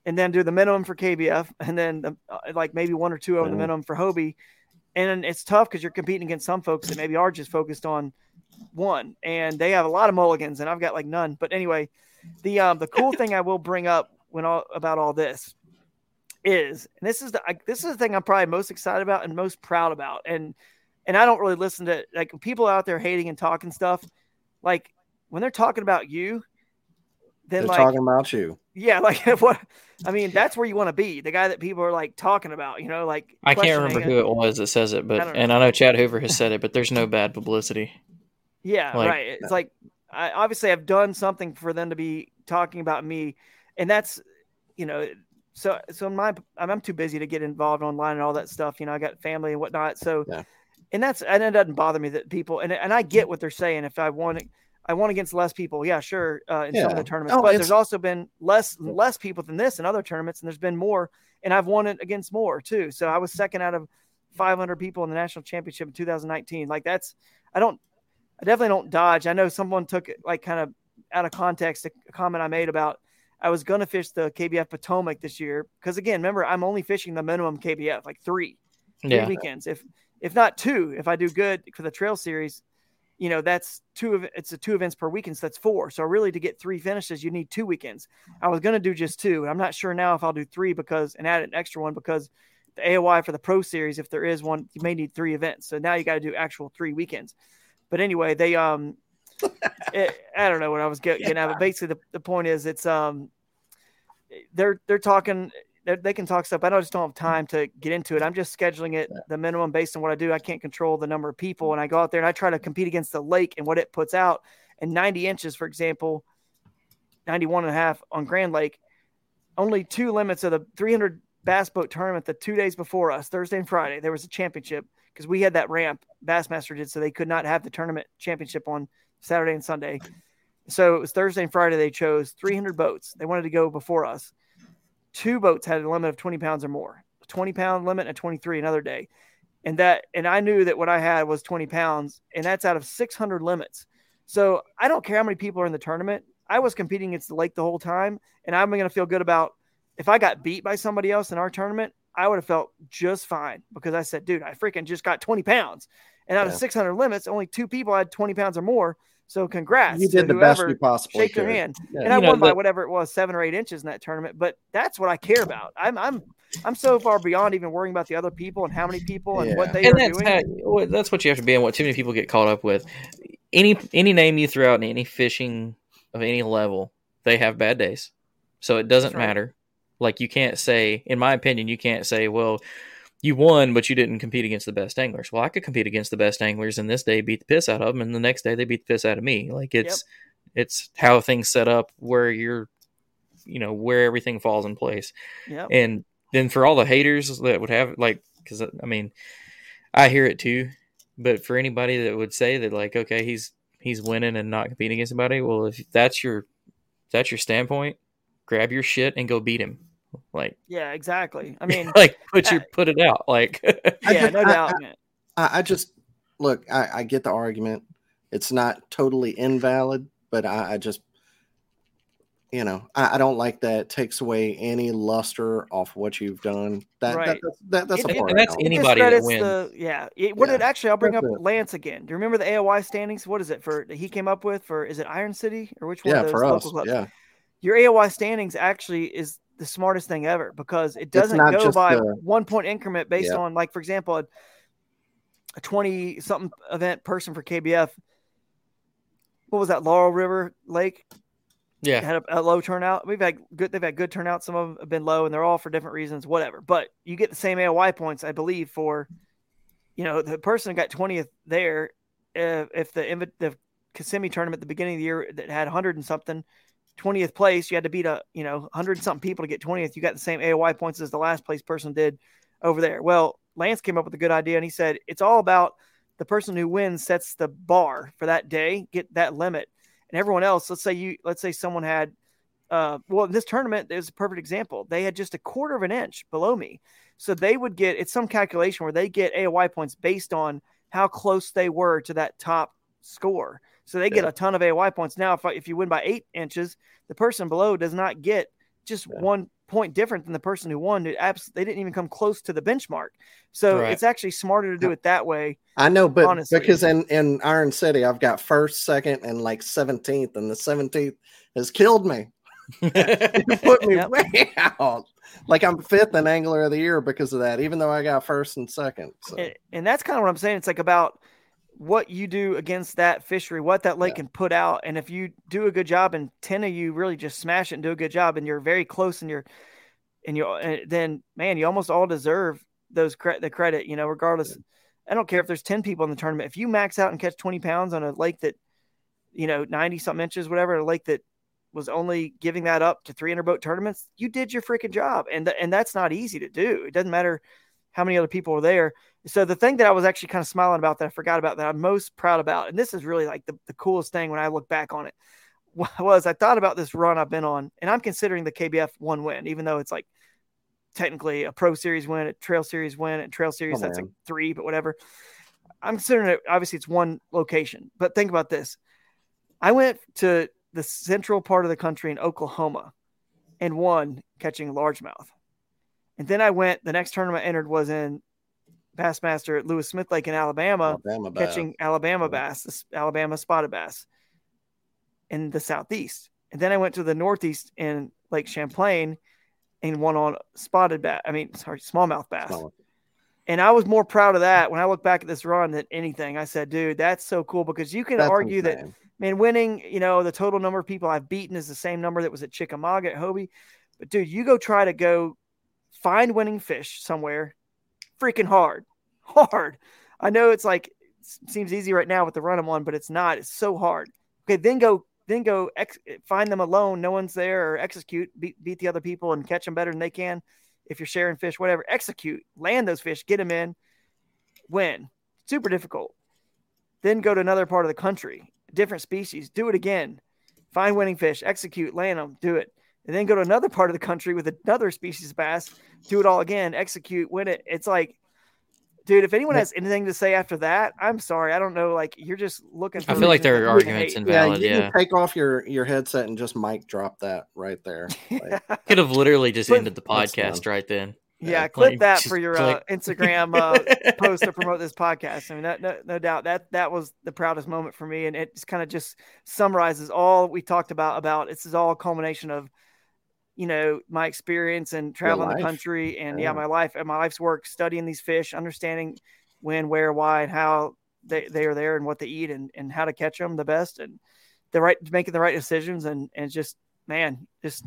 and then do the minimum for K B F, and then the, uh, like maybe one or two over the minimum for Hobie. And it's tough because you're competing against some folks that maybe are just focused on one, and they have a lot of mulligans, and I've got like none. But anyway, the um, the cool thing I will bring up when all about all this is, and this is the I, this is the thing I'm probably most excited about and most proud about, and and I don't really listen to like people out there hating and talking stuff, like when they're talking about you, then they're like talking about you. Yeah, like what I mean, that's where you want to be. The guy that people are like talking about, you know, like I can't remember who it was that says it, but I and I know Chad Hoover has said it, but there's no bad publicity. Yeah, like, right. It's like I obviously I've done something for them to be talking about me, and that's you know, so so my I'm too busy to get involved online and all that stuff. You know, I got family and whatnot. So, yeah. and that's and it doesn't bother me that people and and I get what they're saying. If I want to. I won against less people. Yeah, sure. Uh, in yeah. some of the tournaments, oh, but there's also been less, less people than this in other tournaments. And there's been more, and I've won it against more too. So I was second out of five hundred people in the national championship in two thousand nineteen. Like that's, I don't, I definitely don't dodge. I know someone took it like kind of out of context, a comment I made about, I was going to fish the K B F Potomac this year. Cause again, remember I'm only fishing the minimum K B F, like three, three yeah. weekends. If, if not two, if I do good for the trail series, you know, that's two of it's a two events per weekend. So that's four. So really to get three finishes, you need two weekends. I was going to do just two. I'm not sure now if I'll do three because, and add an extra one because the A O I for the pro series, if there is one, you may need three events. So now you got to do actual three weekends. But anyway, they, um, it, I don't know what I was getting yeah. at, but basically the, the point is it's, um, they're, they're talking, they're, they can talk stuff. I just don't have time to get into it. I'm just scheduling it the minimum based on what I do. I can't control the number of people. And I go out there and I try to compete against the lake and what it puts out. And ninety inches, for example, ninety-one and a half on Grand Lake, only two limits of the three hundred bass boat tournament the two days before us, Thursday and Friday, there was a championship because we had that ramp Bassmaster did. So they could not have the tournament championship on Saturday and Sunday. So it was Thursday and Friday. They chose three hundred boats. They wanted to go before us. Two boats had a limit of twenty pounds or more, a twenty pound limit and a twenty-three another day. And that, and I knew that what I had was twenty pounds, and that's out of six hundred limits. So I don't care how many people are in the tournament. I was competing against the lake the whole time, and I'm going to feel good about if I got beat by somebody else in our tournament, I would have felt just fine because I said, dude, I freaking just got twenty pounds. And out yeah. of six hundred limits, only two people had twenty pounds or more. So congrats. You did the best you possibly shake could. Their hand. Yeah. And I you know, won by but, whatever it was, seven or eight inches in that tournament. But that's what I care about. I'm I'm I'm so far beyond even worrying about the other people and how many people and yeah. what they and are that's doing. How, that's what you have to be and what too many people get caught up with. Any any name you throw out in any fishing of any level, they have bad days. So it doesn't right. matter. Like you can't say, in my opinion, you can't say, well, you won, but you didn't compete against the best anglers. Well, I could compete against the best anglers and this day beat the piss out of them. And the next day they beat the piss out of me. Like it's, yep. it's how things set up where you're, you know, where everything falls in place. Yep. And then for all the haters that would have like, cause I mean, I hear it too, but for anybody that would say that like, okay, he's, he's winning and not competing against anybody. Well, if that's your, if that's your standpoint, grab your shit and go beat him. Like yeah, exactly. I mean, like put your put it out. Like yeah, just, no doubt. I, I, I just look. I, I get the argument. It's not totally invalid, but I, I just, you know, I, I don't like that. It takes away any luster off what you've done. That, right. that, that, that that's it, a part. And that's anybody that wins. The, yeah. It, what yeah. did actually? I'll bring that's up it. Lance again. Do you remember the A O I standings? What is it for? That he came up with for? Is it Iron City or which one? Yeah, of those for local us. clubs? Yeah. Your A O I standings actually is the smartest thing ever because it doesn't go by the, one point increment based yeah. on, like, for example, a, a twenty something event person for K B F. What was that? Laurel River Lake. Yeah. Had a, a low turnout. We've had good. They've had good turnout. Some of them have been low and they're all for different reasons, whatever, but you get the same A O I points, I believe, for, you know, the person who got twentieth there. If, if the, the Kissimmee tournament at the beginning of the year that had a hundred and something, twentieth place, you had to beat a, you know, hundred something people to get twentieth. You got the same A O I points as the last place person did over there. Well, Lance came up with a good idea and he said, it's all about the person who wins sets the bar for that day, get that limit. And everyone else, let's say you, let's say someone had, uh, well, in this tournament, there's a perfect example. They had just a quarter of an inch below me. So they would get, it's some calculation where they get A O I points based on how close they were to that top score. So they get yeah. a ton of A O I points. Now, if if you win by eight inches, the person below does not get just yeah. one point different than the person who won. It abs- they didn't even come close to the benchmark. So right. It's actually smarter to do it that way. I know, but honestly. Because in, in Iron City, I've got first, second, and like seventeenth, and the seventeenth has killed me. It put me yep. way out. Like I'm fifth in Angler of the Year because of that, even though I got first and second. So. And, and that's kind of what I'm saying. It's like about what you do against that fishery, what that lake yeah. can put out. And if you do a good job and ten of you really just smash it and do a good job and you're very close and you're, and you, and then man, you almost all deserve those cre- the credit, you know, regardless. Yeah. I don't care if there's ten people in the tournament. If you max out and catch twenty pounds on a lake that, you know, ninety something inches, whatever, a lake that was only giving that up to three hundred boat tournaments, you did your freaking job. And, th- and that's not easy to do. It doesn't matter how many other people are there. So the thing that I was actually kind of smiling about that I forgot about that I'm most proud about, and this is really like the, the coolest thing when I look back on it, was I thought about this run I've been on, and I'm considering the K B F one win, even though it's like technically a Pro Series win, a Trail Series win, and Trail Series, oh, that's like three, but whatever. I'm considering it, obviously it's one location, but think about this. I went to the central part of the country in Oklahoma and won catching largemouth. And then I went, the next tournament I entered was in Bassmaster at Lewis Smith Lake in Alabama, Alabama catching bass. Alabama bass, Alabama spotted bass in the Southeast. And then I went to the Northeast in Lake Champlain and won on spotted bass. I mean, sorry, smallmouth bass. Small. And I was more proud of that when I look back at this run than anything. I said, dude, that's so cool, because you can that's argue insane. that, man, winning, you know, the total number of people I've beaten is the same number that was at Chickamauga at Hobie. But dude, you go try to go find winning fish somewhere, freaking hard, hard. I know it's like, it seems easy right now with the run I'm on, but it's not. It's so hard. Okay, then go, then go ex- find them alone. No one's there, or execute, beat, beat the other people and catch them better than they can. If you're sharing fish, whatever, execute, land those fish, get them in, win. Super difficult. Then go to another part of the country, different species, do it again. Find winning fish, execute, land them, do it. And then go to another part of the country with another species of bass, do it all again, execute, win it. It's like, dude, if anyone has anything to say after that, I'm sorry. I don't know. Like, you're just looking for I feel like their argument's invalid. Yeah, you yeah. can take off your, your headset and just mic drop that right there. Like, could have literally just ended the podcast right then. Yeah, yeah, clip like, that for your uh, Instagram uh, post to promote this podcast. I mean, that, no, no doubt that that was the proudest moment for me, and it just kind of just summarizes all we talked about. About this is all a culmination of, you know, my experience and traveling the country, and yeah. yeah, my life and my life's work studying these fish, understanding when, where, why, and how they, they are there, and what they eat, and, and how to catch them the best, and the right making the right decisions, and and just man, just.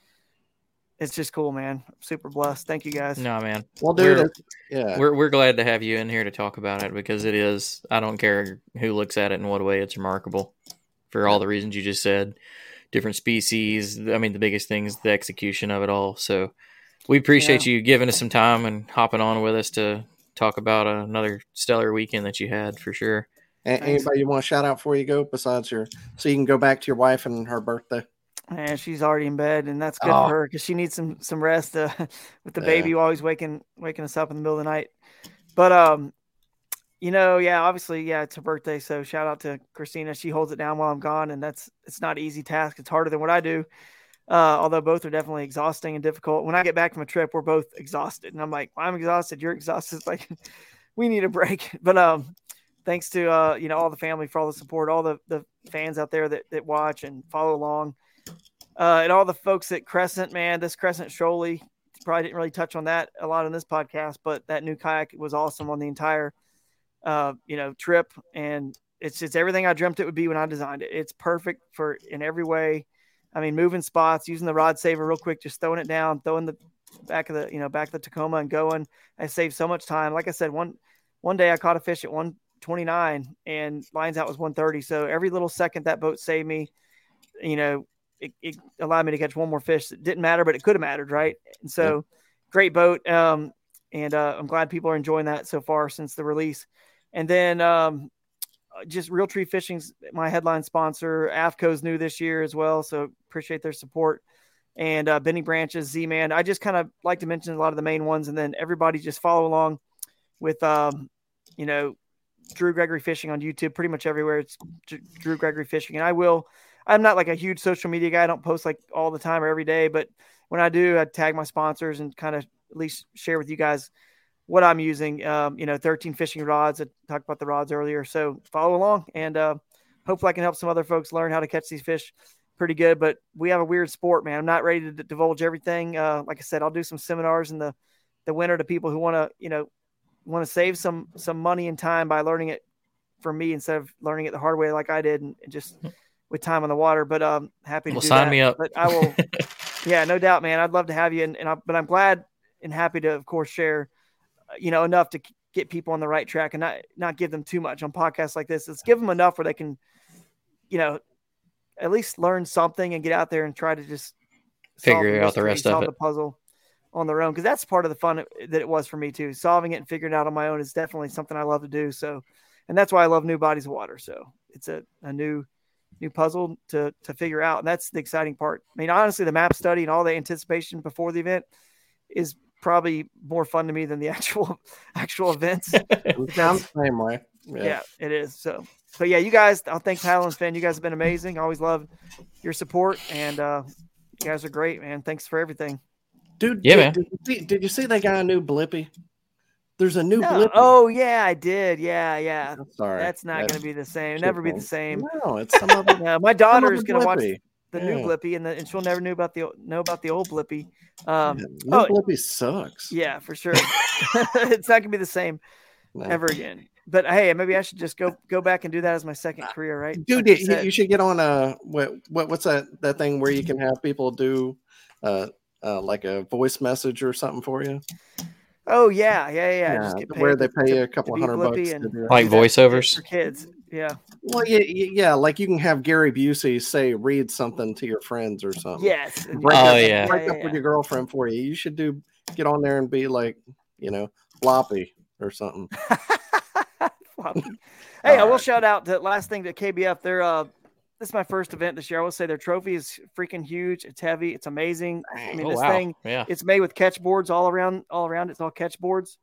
It's just cool, man. I'm super blessed. Thank you, guys. No, man. Well, dude, we're, yeah, we're we're glad to have you in here to talk about it, because it is. I don't care who looks at it in what way, it's remarkable for all the reasons you just said. Different species. I mean, the biggest thing is the execution of it all. So we appreciate yeah. you giving us some time and hopping on with us to talk about another stellar weekend that you had, for sure. And anybody you want to shout out before you go, besides your, so you can go back to your wife and her birthday? And she's already in bed, and that's good oh. for her, because she needs some some rest uh, with the yeah. baby always waking waking us up in the middle of the night. But um, you know, yeah, obviously, yeah, it's her birthday, so shout out to Christina. She holds it down while I'm gone, and that's it's not an easy task. It's harder than what I do, uh, although both are definitely exhausting and difficult. When I get back from a trip, we're both exhausted, and I'm like, well, I'm exhausted, you're exhausted. It's like we need a break. But um, thanks to uh, you know, all the family for all the support, all the the fans out there that that watch and follow along. Uh, and all the folks at Crescent, man, this Crescent Shoalie, probably didn't really touch on that a lot in this podcast, but that new kayak was awesome on the entire, uh, you know, trip. And it's just everything I dreamt it would be when I designed it. It's perfect for in every way. I mean, moving spots, using the rod saver real quick, just throwing it down, throwing the back of the, you know, back of the Tacoma and going. I saved so much time. Like I said, one, one day I caught a fish at one twenty-nine and lines out was one thirty. So every little second that boat saved me, you know, It, it allowed me to catch one more fish. It didn't matter, but it could have mattered, right? And so, yeah. Great boat. Um, and uh, I'm glad people are enjoying that so far since the release. And then um, just Realtree Fishing's my headline sponsor. AFCO's new this year as well, so appreciate their support. And uh, Benny Branches, Z-Man. I just kind of like to mention a lot of the main ones, and then everybody just follow along with, um, you know, Drew Gregory Fishing on YouTube. Pretty much everywhere it's Drew Gregory Fishing, and I will. I'm not like a huge social media guy. I don't post like all the time or every day, but when I do, I tag my sponsors and kind of at least share with you guys what I'm using. Um, you know, thirteen fishing rods. I talked about the rods earlier, so follow along, and uh, hopefully I can help some other folks learn how to catch these fish pretty good. But we have a weird sport, man. I'm not ready to d- divulge everything. Uh, like I said, I'll do some seminars in the the winter to people who want to, you know, want to save some some money and time by learning it from me instead of learning it the hard way like I did, and, and just with time on the water. But um, happy to well, do sign that. me up. But I will. Yeah, no doubt, man. I'd love to have you, and, and I, but I'm glad and happy to, of course, share, you know, enough to get people on the right track and not not give them too much on podcasts like this. Let's give them enough where they can, you know, at least learn something and get out there and try to just figure out the rest solve of it, the puzzle on their own, because that's part of the fun that it was for me too. Solving it and figuring it out on my own is definitely something I love to do. So, and that's why I love new bodies of water. So it's a, a new. new puzzle to to figure out, and that's the exciting part. I mean, honestly, the map study and all the anticipation before the event is probably more fun to me than the actual actual events. Sounds the same way. Yeah. yeah, it is. So, but yeah, you guys, I'll thank Paddle and Finn. You guys have been amazing. I always love your support, and uh, you guys are great, man. Thanks for everything, dude. Yeah, did, man. Did you, see, did you see they got a new Blippy? There's a new no, Blippy. Oh yeah, I did. Yeah, yeah. I'm sorry. That's not going to be the same. Never be the same. No, it's some other. Yeah, my daughter is going to watch the yeah. new Blippy, and, the, and she'll never knew about the know about the old Blippy. Um, yeah, new oh, Blippy sucks. Yeah, for sure. It's not going to be the same no. ever again. But hey, maybe I should just go go back and do that as my second career, right? Dude, like you, you should get on a what what what's that that thing where you can have people do uh, uh like a voice message or something for you. Oh yeah, yeah, yeah. yeah just get paid where they to, pay you to, a couple to hundred bucks, and to do like voiceovers for kids. Yeah. Well, yeah, yeah, like you can have Gary Busey say read something to your friends or something. Yes. Break oh up, yeah. Break yeah, up yeah. with your girlfriend for you. You should do get on there and be like, you know, floppy or something. Hey, All I will right. shout out to last thing to K B F. They're uh. This is my first event this year. I will say their trophy is freaking huge. It's heavy. It's amazing. I mean, oh, this wow. thing, yeah. it's made with catch boards all around, all around. It's all catch boards.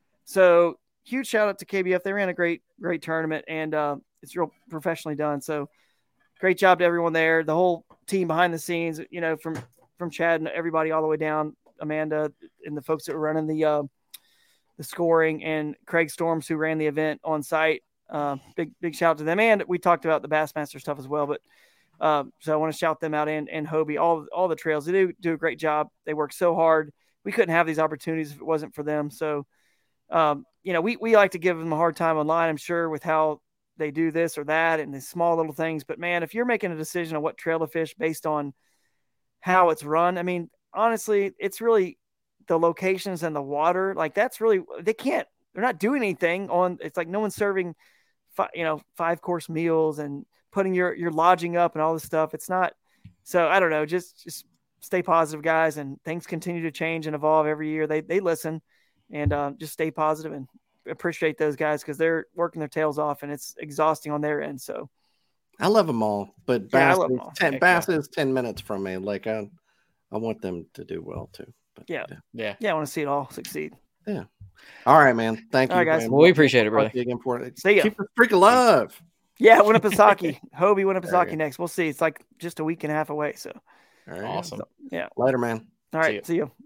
So huge shout out to K B F. They ran a great, great tournament, and uh, it's real professionally done. So great job to everyone there. The whole team behind the scenes, you know, from, from Chad and everybody all the way down, Amanda and the folks that were running the, uh, the scoring, and Craig Storms, who ran the event on site. Uh, big, big shout out to them. And we talked about the Bassmaster stuff as well, but um, so I want to shout them out, and, and Hobie, all, all the trails. They do do a great job. They work so hard. We couldn't have these opportunities if it wasn't for them. So, um, you know, we, we like to give them a hard time online, I'm sure, with how they do this or that and the small little things. But man, if you're making a decision on what trail to fish based on how it's run, I mean, honestly, it's really the locations and the water. Like that's really, they can't, they're not doing anything on, it's like no one's serving you know, five course meals and putting your, your lodging up and all this stuff. It's not, so I don't know, just, just stay positive, guys. And things continue to change and evolve every year. They, they listen, and uh, just stay positive and appreciate those guys, cause they're working their tails off and it's exhausting on their end. So I love them all, but Bass, yeah, is, all. ten, Bass is ten minutes from me. Like I, I want them to do well too. But, yeah. Yeah. Yeah. Yeah. I want to see it all succeed. Yeah. All right, man. Thank all you, right, guys. man. Well, we appreciate it, brother. See ya. Keep the freak alive. Yeah, Winnipesaukee. Hobie Winnipesaukee you next. We'll see. It's like just a week and a half away. So all right. Awesome. So, yeah. Later, man. All right. See you.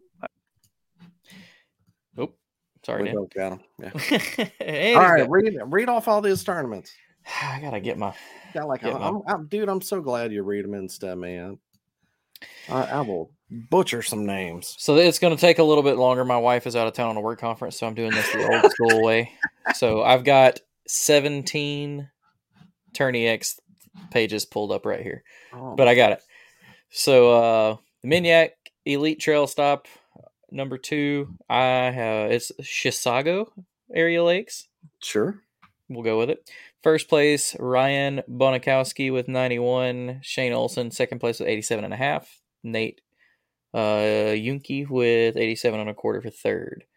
Oh, sorry, we Dan. both got him. Yeah. Hey, all right, read read off all these tournaments. I gotta get my. Got like, get I'm, my... I'm, I'm, dude. I'm so glad you read them instead, man. I, I will butcher some names. So it's going to take a little bit longer. My wife is out of town on a work conference, so I'm doing this the old school way. So I've got seventeen Tourney X pages pulled up right here, oh. but I got it. So uh, the Minyak Elite Trail Stop number two, I have it's Chisago Area Lakes. Sure, we'll go with it. First place, Ryan Bonikowski with ninety-one. Shane Olson, second place with eighty-seven and a half. Nate uh, Yunke with eighty-seven and a quarter for third.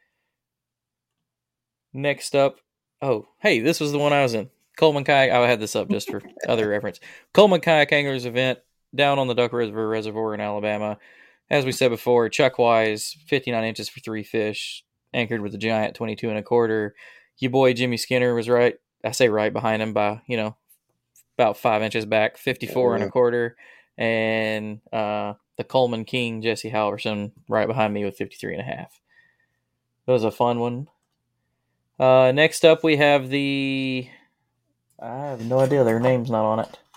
Next up, oh, hey, this was the one I was in. Coleman Kayak, I had this up just for other reference. Coleman Kayak Anglers event down on the Duck River Reservoir in Alabama. As we said before, chuck wise, fifty-nine inches for three fish, anchored with a giant twenty-two and a quarter. Your boy Jimmy Skinner was right. I say right behind him by, you know, about five inches back, fifty-four yeah. and a quarter. And uh, the Coleman King, Jesse Halverson, right behind me with fifty-three and a half. It was a fun one. Uh, next up, we have the... I have no idea. Their name's not on it.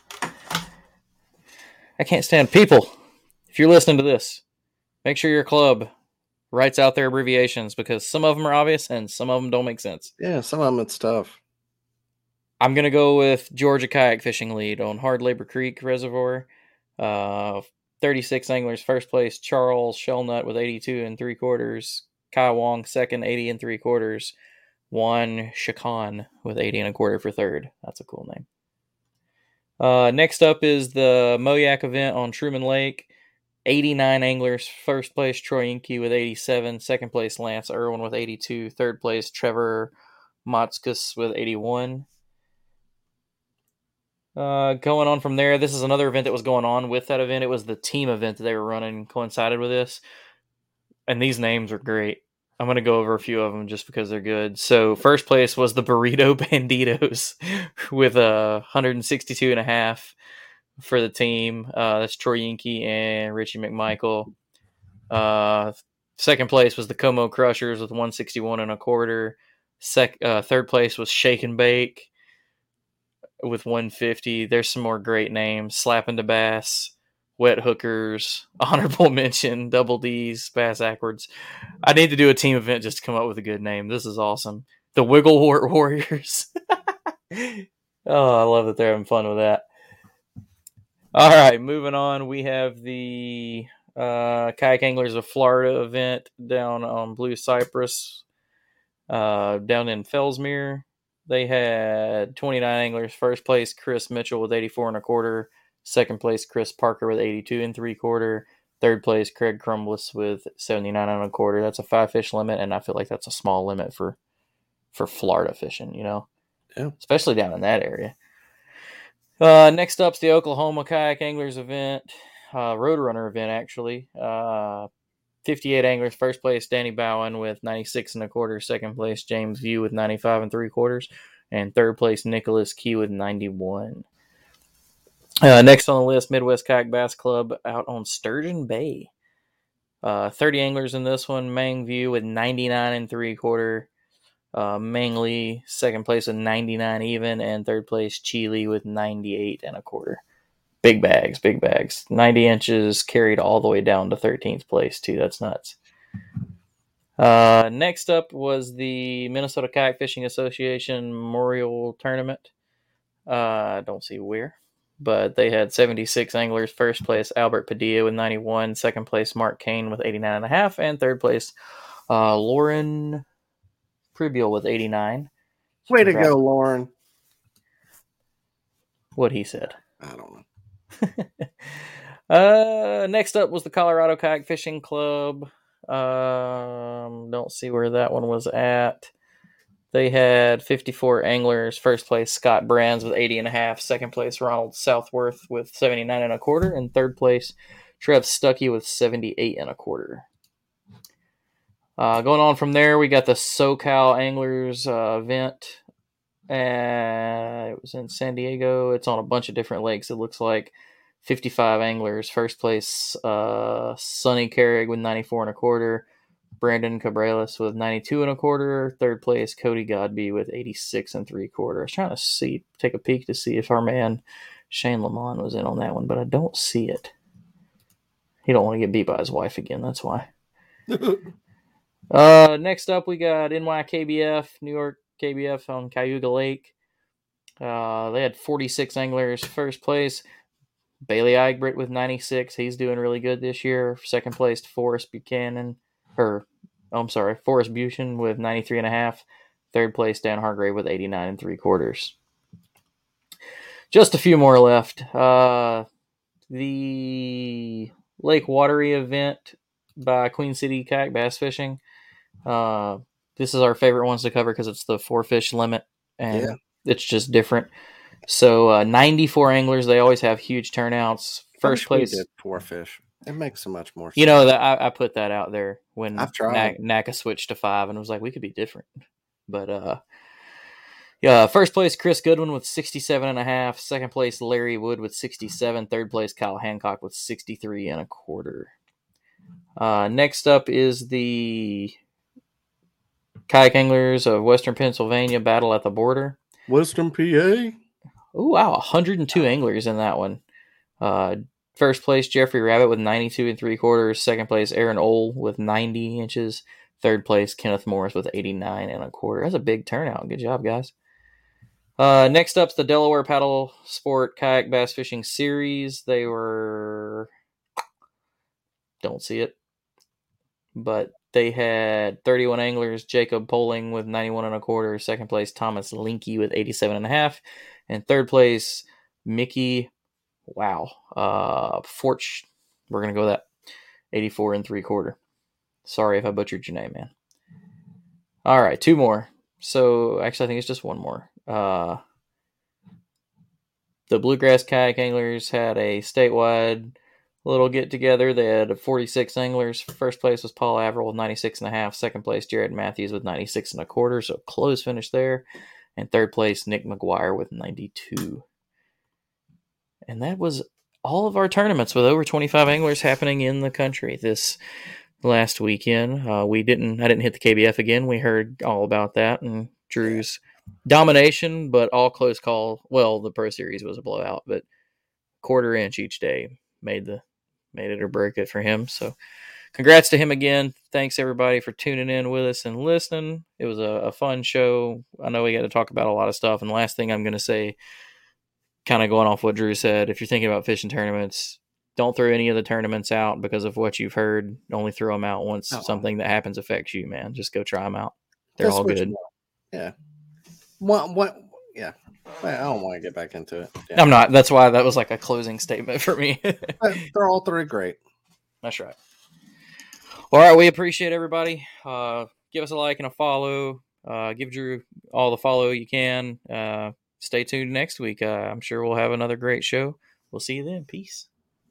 I can't stand people. If you're listening to this, make sure your club writes out their abbreviations because some of them are obvious and some of them don't make sense. Yeah, some of them it's tough. I'm going to go with Georgia Kayak Fishing Lead on Hard Labor Creek Reservoir. Uh, thirty-six anglers first place. Charles Shellnut with eighty-two and three quarters. Kai Wong second, eighty and three quarters. Juan Chacon with eighty and a quarter for third. That's a cool name. Uh, next up is the Moyak event on Truman Lake. eighty-nine anglers. First place, Troy Inke with eighty-seven. Second place, Lance Irwin with eighty-two. Third place, Trevor Motzkus with eighty-one. Uh, going on from there, this is another event that was going on with that event. It was the team event that they were running, coincided with this. And these names are great. I'm going to go over a few of them just because they're good. So first place was the Burrito Banditos with a one hundred sixty-two and a half for the team. Uh, that's Troy Inke and Richie McMichael. Uh, second place was the Como Crushers with one sixty-one and a quarter. Sec, uh, third place was Shake and Bake with one fifty. There's some more great names. Slapping the Bass, Wet Hookers, Honorable Mention, Double D's, Bass Ackwards. I need to do a team event just to come up with a good name. This is awesome. The Wigglewort Warriors. Oh, I love that they're having fun with that. All right, moving on. We have the uh, Kayak Anglers of Florida event down on Blue Cypress, uh, down in Fellsmere. They had twenty-nine anglers. First place, Chris Mitchell with eighty-four and a quarter. Second place, Chris Parker with eighty-two and three quarter. Third place, Craig Crumbliss with seventy-nine and a quarter. That's a five fish limit, and I feel like that's a small limit for for Florida fishing, you know, yeah, especially down in that area. Uh, next up's the Oklahoma Kayak Anglers event, uh, Roadrunner event actually. Uh, fifty-eight anglers. First place, Danny Bowen with ninety-six and a quarter. Second place, James View with ninety-five and three quarters, and third place, Nicholas Key with ninety-one. Uh, next on the list, Midwest Kayak Bass Club out on Sturgeon Bay. Uh, thirty anglers in this one. Mang View with ninety-nine and three quarter. Uh, Mang Lee, second place with ninety-nine even, and third place, Chi Lee with ninety-eight and a quarter. Big bags, big bags. ninety inches carried all the way down to thirteenth place, too. That's nuts. Uh, next up was the Minnesota Kayak Fishing Association Memorial Tournament. Uh, I don't see where. But they had seventy-six anglers. First place, Albert Padilla with ninety-one. Second place, Mark Kane with eighty-nine and a half. And third place, uh, Lauren Pribiel with eighty-nine. Way to go, Lauren. What he said. I don't know. uh, next up was the Colorado Kayak Fishing Club. Um, don't see where that one was at. They had fifty-four anglers. First place, Scott Brands with eighty and a half. Second place, Ronald Southworth with seventy-nine and a quarter. And third place, Trev Stuckey with seventy-eight and a quarter. Uh, going on from there, we got the SoCal Anglers uh, event. Uh, it was in San Diego. It's on a bunch of different lakes. It looks like fifty-five anglers. First place, uh, Sonny Carrig with ninety-four and a quarter. Brandon Cabrales with ninety-two and a quarter. Third place, Cody Godby with eighty-six and three quarter. I was trying to see, take a peek to see if our man Shane Lamont was in on that one, but I don't see it. He don't want to get beat by his wife again. That's why. uh, next up, we got N Y K B F, New York K B F on Cayuga Lake. Uh, they had forty-six anglers. First place, Bailey Egbert with ninety-six. He's doing really good this year. Second place, Forrest Buchanan. Or, oh, I'm sorry, Forrest Buchan with ninety-three and a half. Third place, Dan Hargrave with eighty-nine and three quarters. Just a few more left. Uh, the Lake Watery event by Queen City Kayak Bass Fishing. Uh, this is our favorite ones to cover because it's the four fish limit and yeah. It's just different. So uh, ninety-four anglers. They always have huge turnouts. First place, did four fish. It makes so much more sense. You know, that I, I put that out there when I've tried. N A C A switched to five and it was like, we could be different. But, uh, Yeah, first place, Chris Goodwin with sixty-seven and a half. Second place, Larry Wood with sixty-seven. Third place, Kyle Hancock with sixty-three and a quarter. Uh, next up is the Kayak Anglers of Western Pennsylvania Battle at the Border. Western P A. Oh, wow, one hundred two anglers in that one. Uh, first place, Jeffrey Rabbit with ninety-two and three quarters. Second place, Aaron Ohl with ninety inches. Third place, Kenneth Morris with eighty-nine and a quarter. That's a big turnout. Good job, guys. Uh, next up's the Delaware Paddle Sport Kayak Bass Fishing Series. They were... Don't see it. But they had thirty-one anglers. Jacob Poling with ninety-one and a quarter. Second place, Thomas Linky with eighty-seven and a half. And third place, Mickey, wow, uh, Forch, we're going to go with that, eighty-four and three quarter. Sorry if I butchered your name, man. All right, two more. So, actually, I think it's just one more. Uh, the Bluegrass Kayak Anglers had a statewide little get-together. They had forty-six anglers. First place was Paul Averill with ninety-six and a half. Second place, Jared Matthews with ninety-six and a quarter. So, close finish there. And third place, Nick McGuire with ninety-two. And that was all of our tournaments with over twenty-five anglers happening in the country this last weekend. Uh, we didn't, I didn't hit the K B F again. We heard all about that and Drew's domination, but all close call. Well, the Pro Series was a blowout, but quarter inch each day made the made it or break it for him. So congrats to him again. Thanks everybody for tuning in with us and listening. It was a, a fun show. I know we got to talk about a lot of stuff. And the last thing I'm going to say, kind of going off what Drew said, if you're thinking about fishing tournaments, don't throw any of the tournaments out because of what you've heard. Only throw them out once oh. something that happens affects you, man. Just go try them out. They're That's all good. Yeah. What, what, yeah. I don't want to get back into it. Yeah. I'm not. That's why that was like a closing statement for me. They're all three great. That's right. All right. We appreciate everybody. Uh, give us a like and a follow. Uh, give Drew all the follow you can. Uh, stay tuned next week. Uh, I'm sure we'll have another great show. We'll see you then. Peace.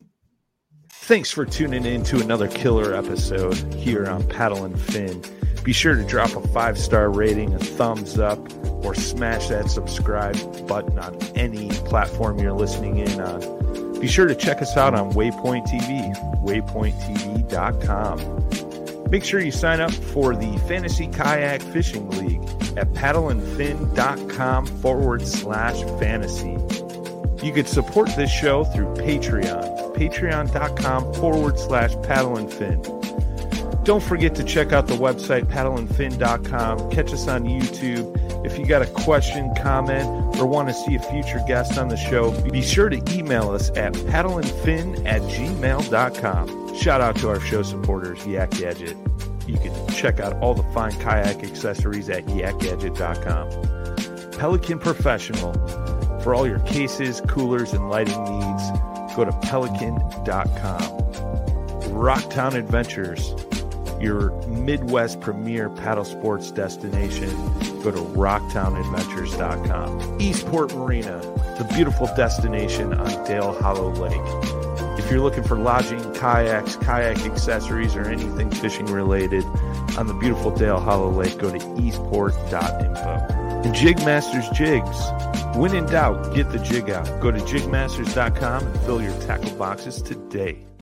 Thanks for tuning in to another killer episode here on Paddle and Fin. Be sure to drop a five-star rating, a thumbs up, or smash that subscribe button on any platform you're listening in on. Be sure to check us out on Waypoint T V, waypoint t v dot com. Make sure you sign up for the Fantasy Kayak Fishing League at paddleandfin.com forward slash fantasy. You could support this show through Patreon, patreon.com forward slash paddleandfin. Don't forget to check out the website, paddle and fin dot com. Catch us on YouTube. If you got a question, comment, or want to see a future guest on the show, be sure to email us at paddleandfin at gmail dot com. Shout out to our show supporters, Yak Gadget. You can check out all the fine kayak accessories at yak gadget dot com. Pelican Professional. For all your cases, coolers, and lighting needs, go to pelican dot com. Rocktown Adventures. Your Midwest premier paddle sports destination. Go to rocktown adventures dot com. Eastport Marina, the beautiful destination on Dale Hollow Lake. If you're looking for lodging, kayaks, kayak accessories, or anything fishing related on the beautiful Dale Hollow Lake, go to eastport dot info. And Jigmasters Jigs. When in doubt, get the jig out. Go to jig masters dot com and fill your tackle boxes today.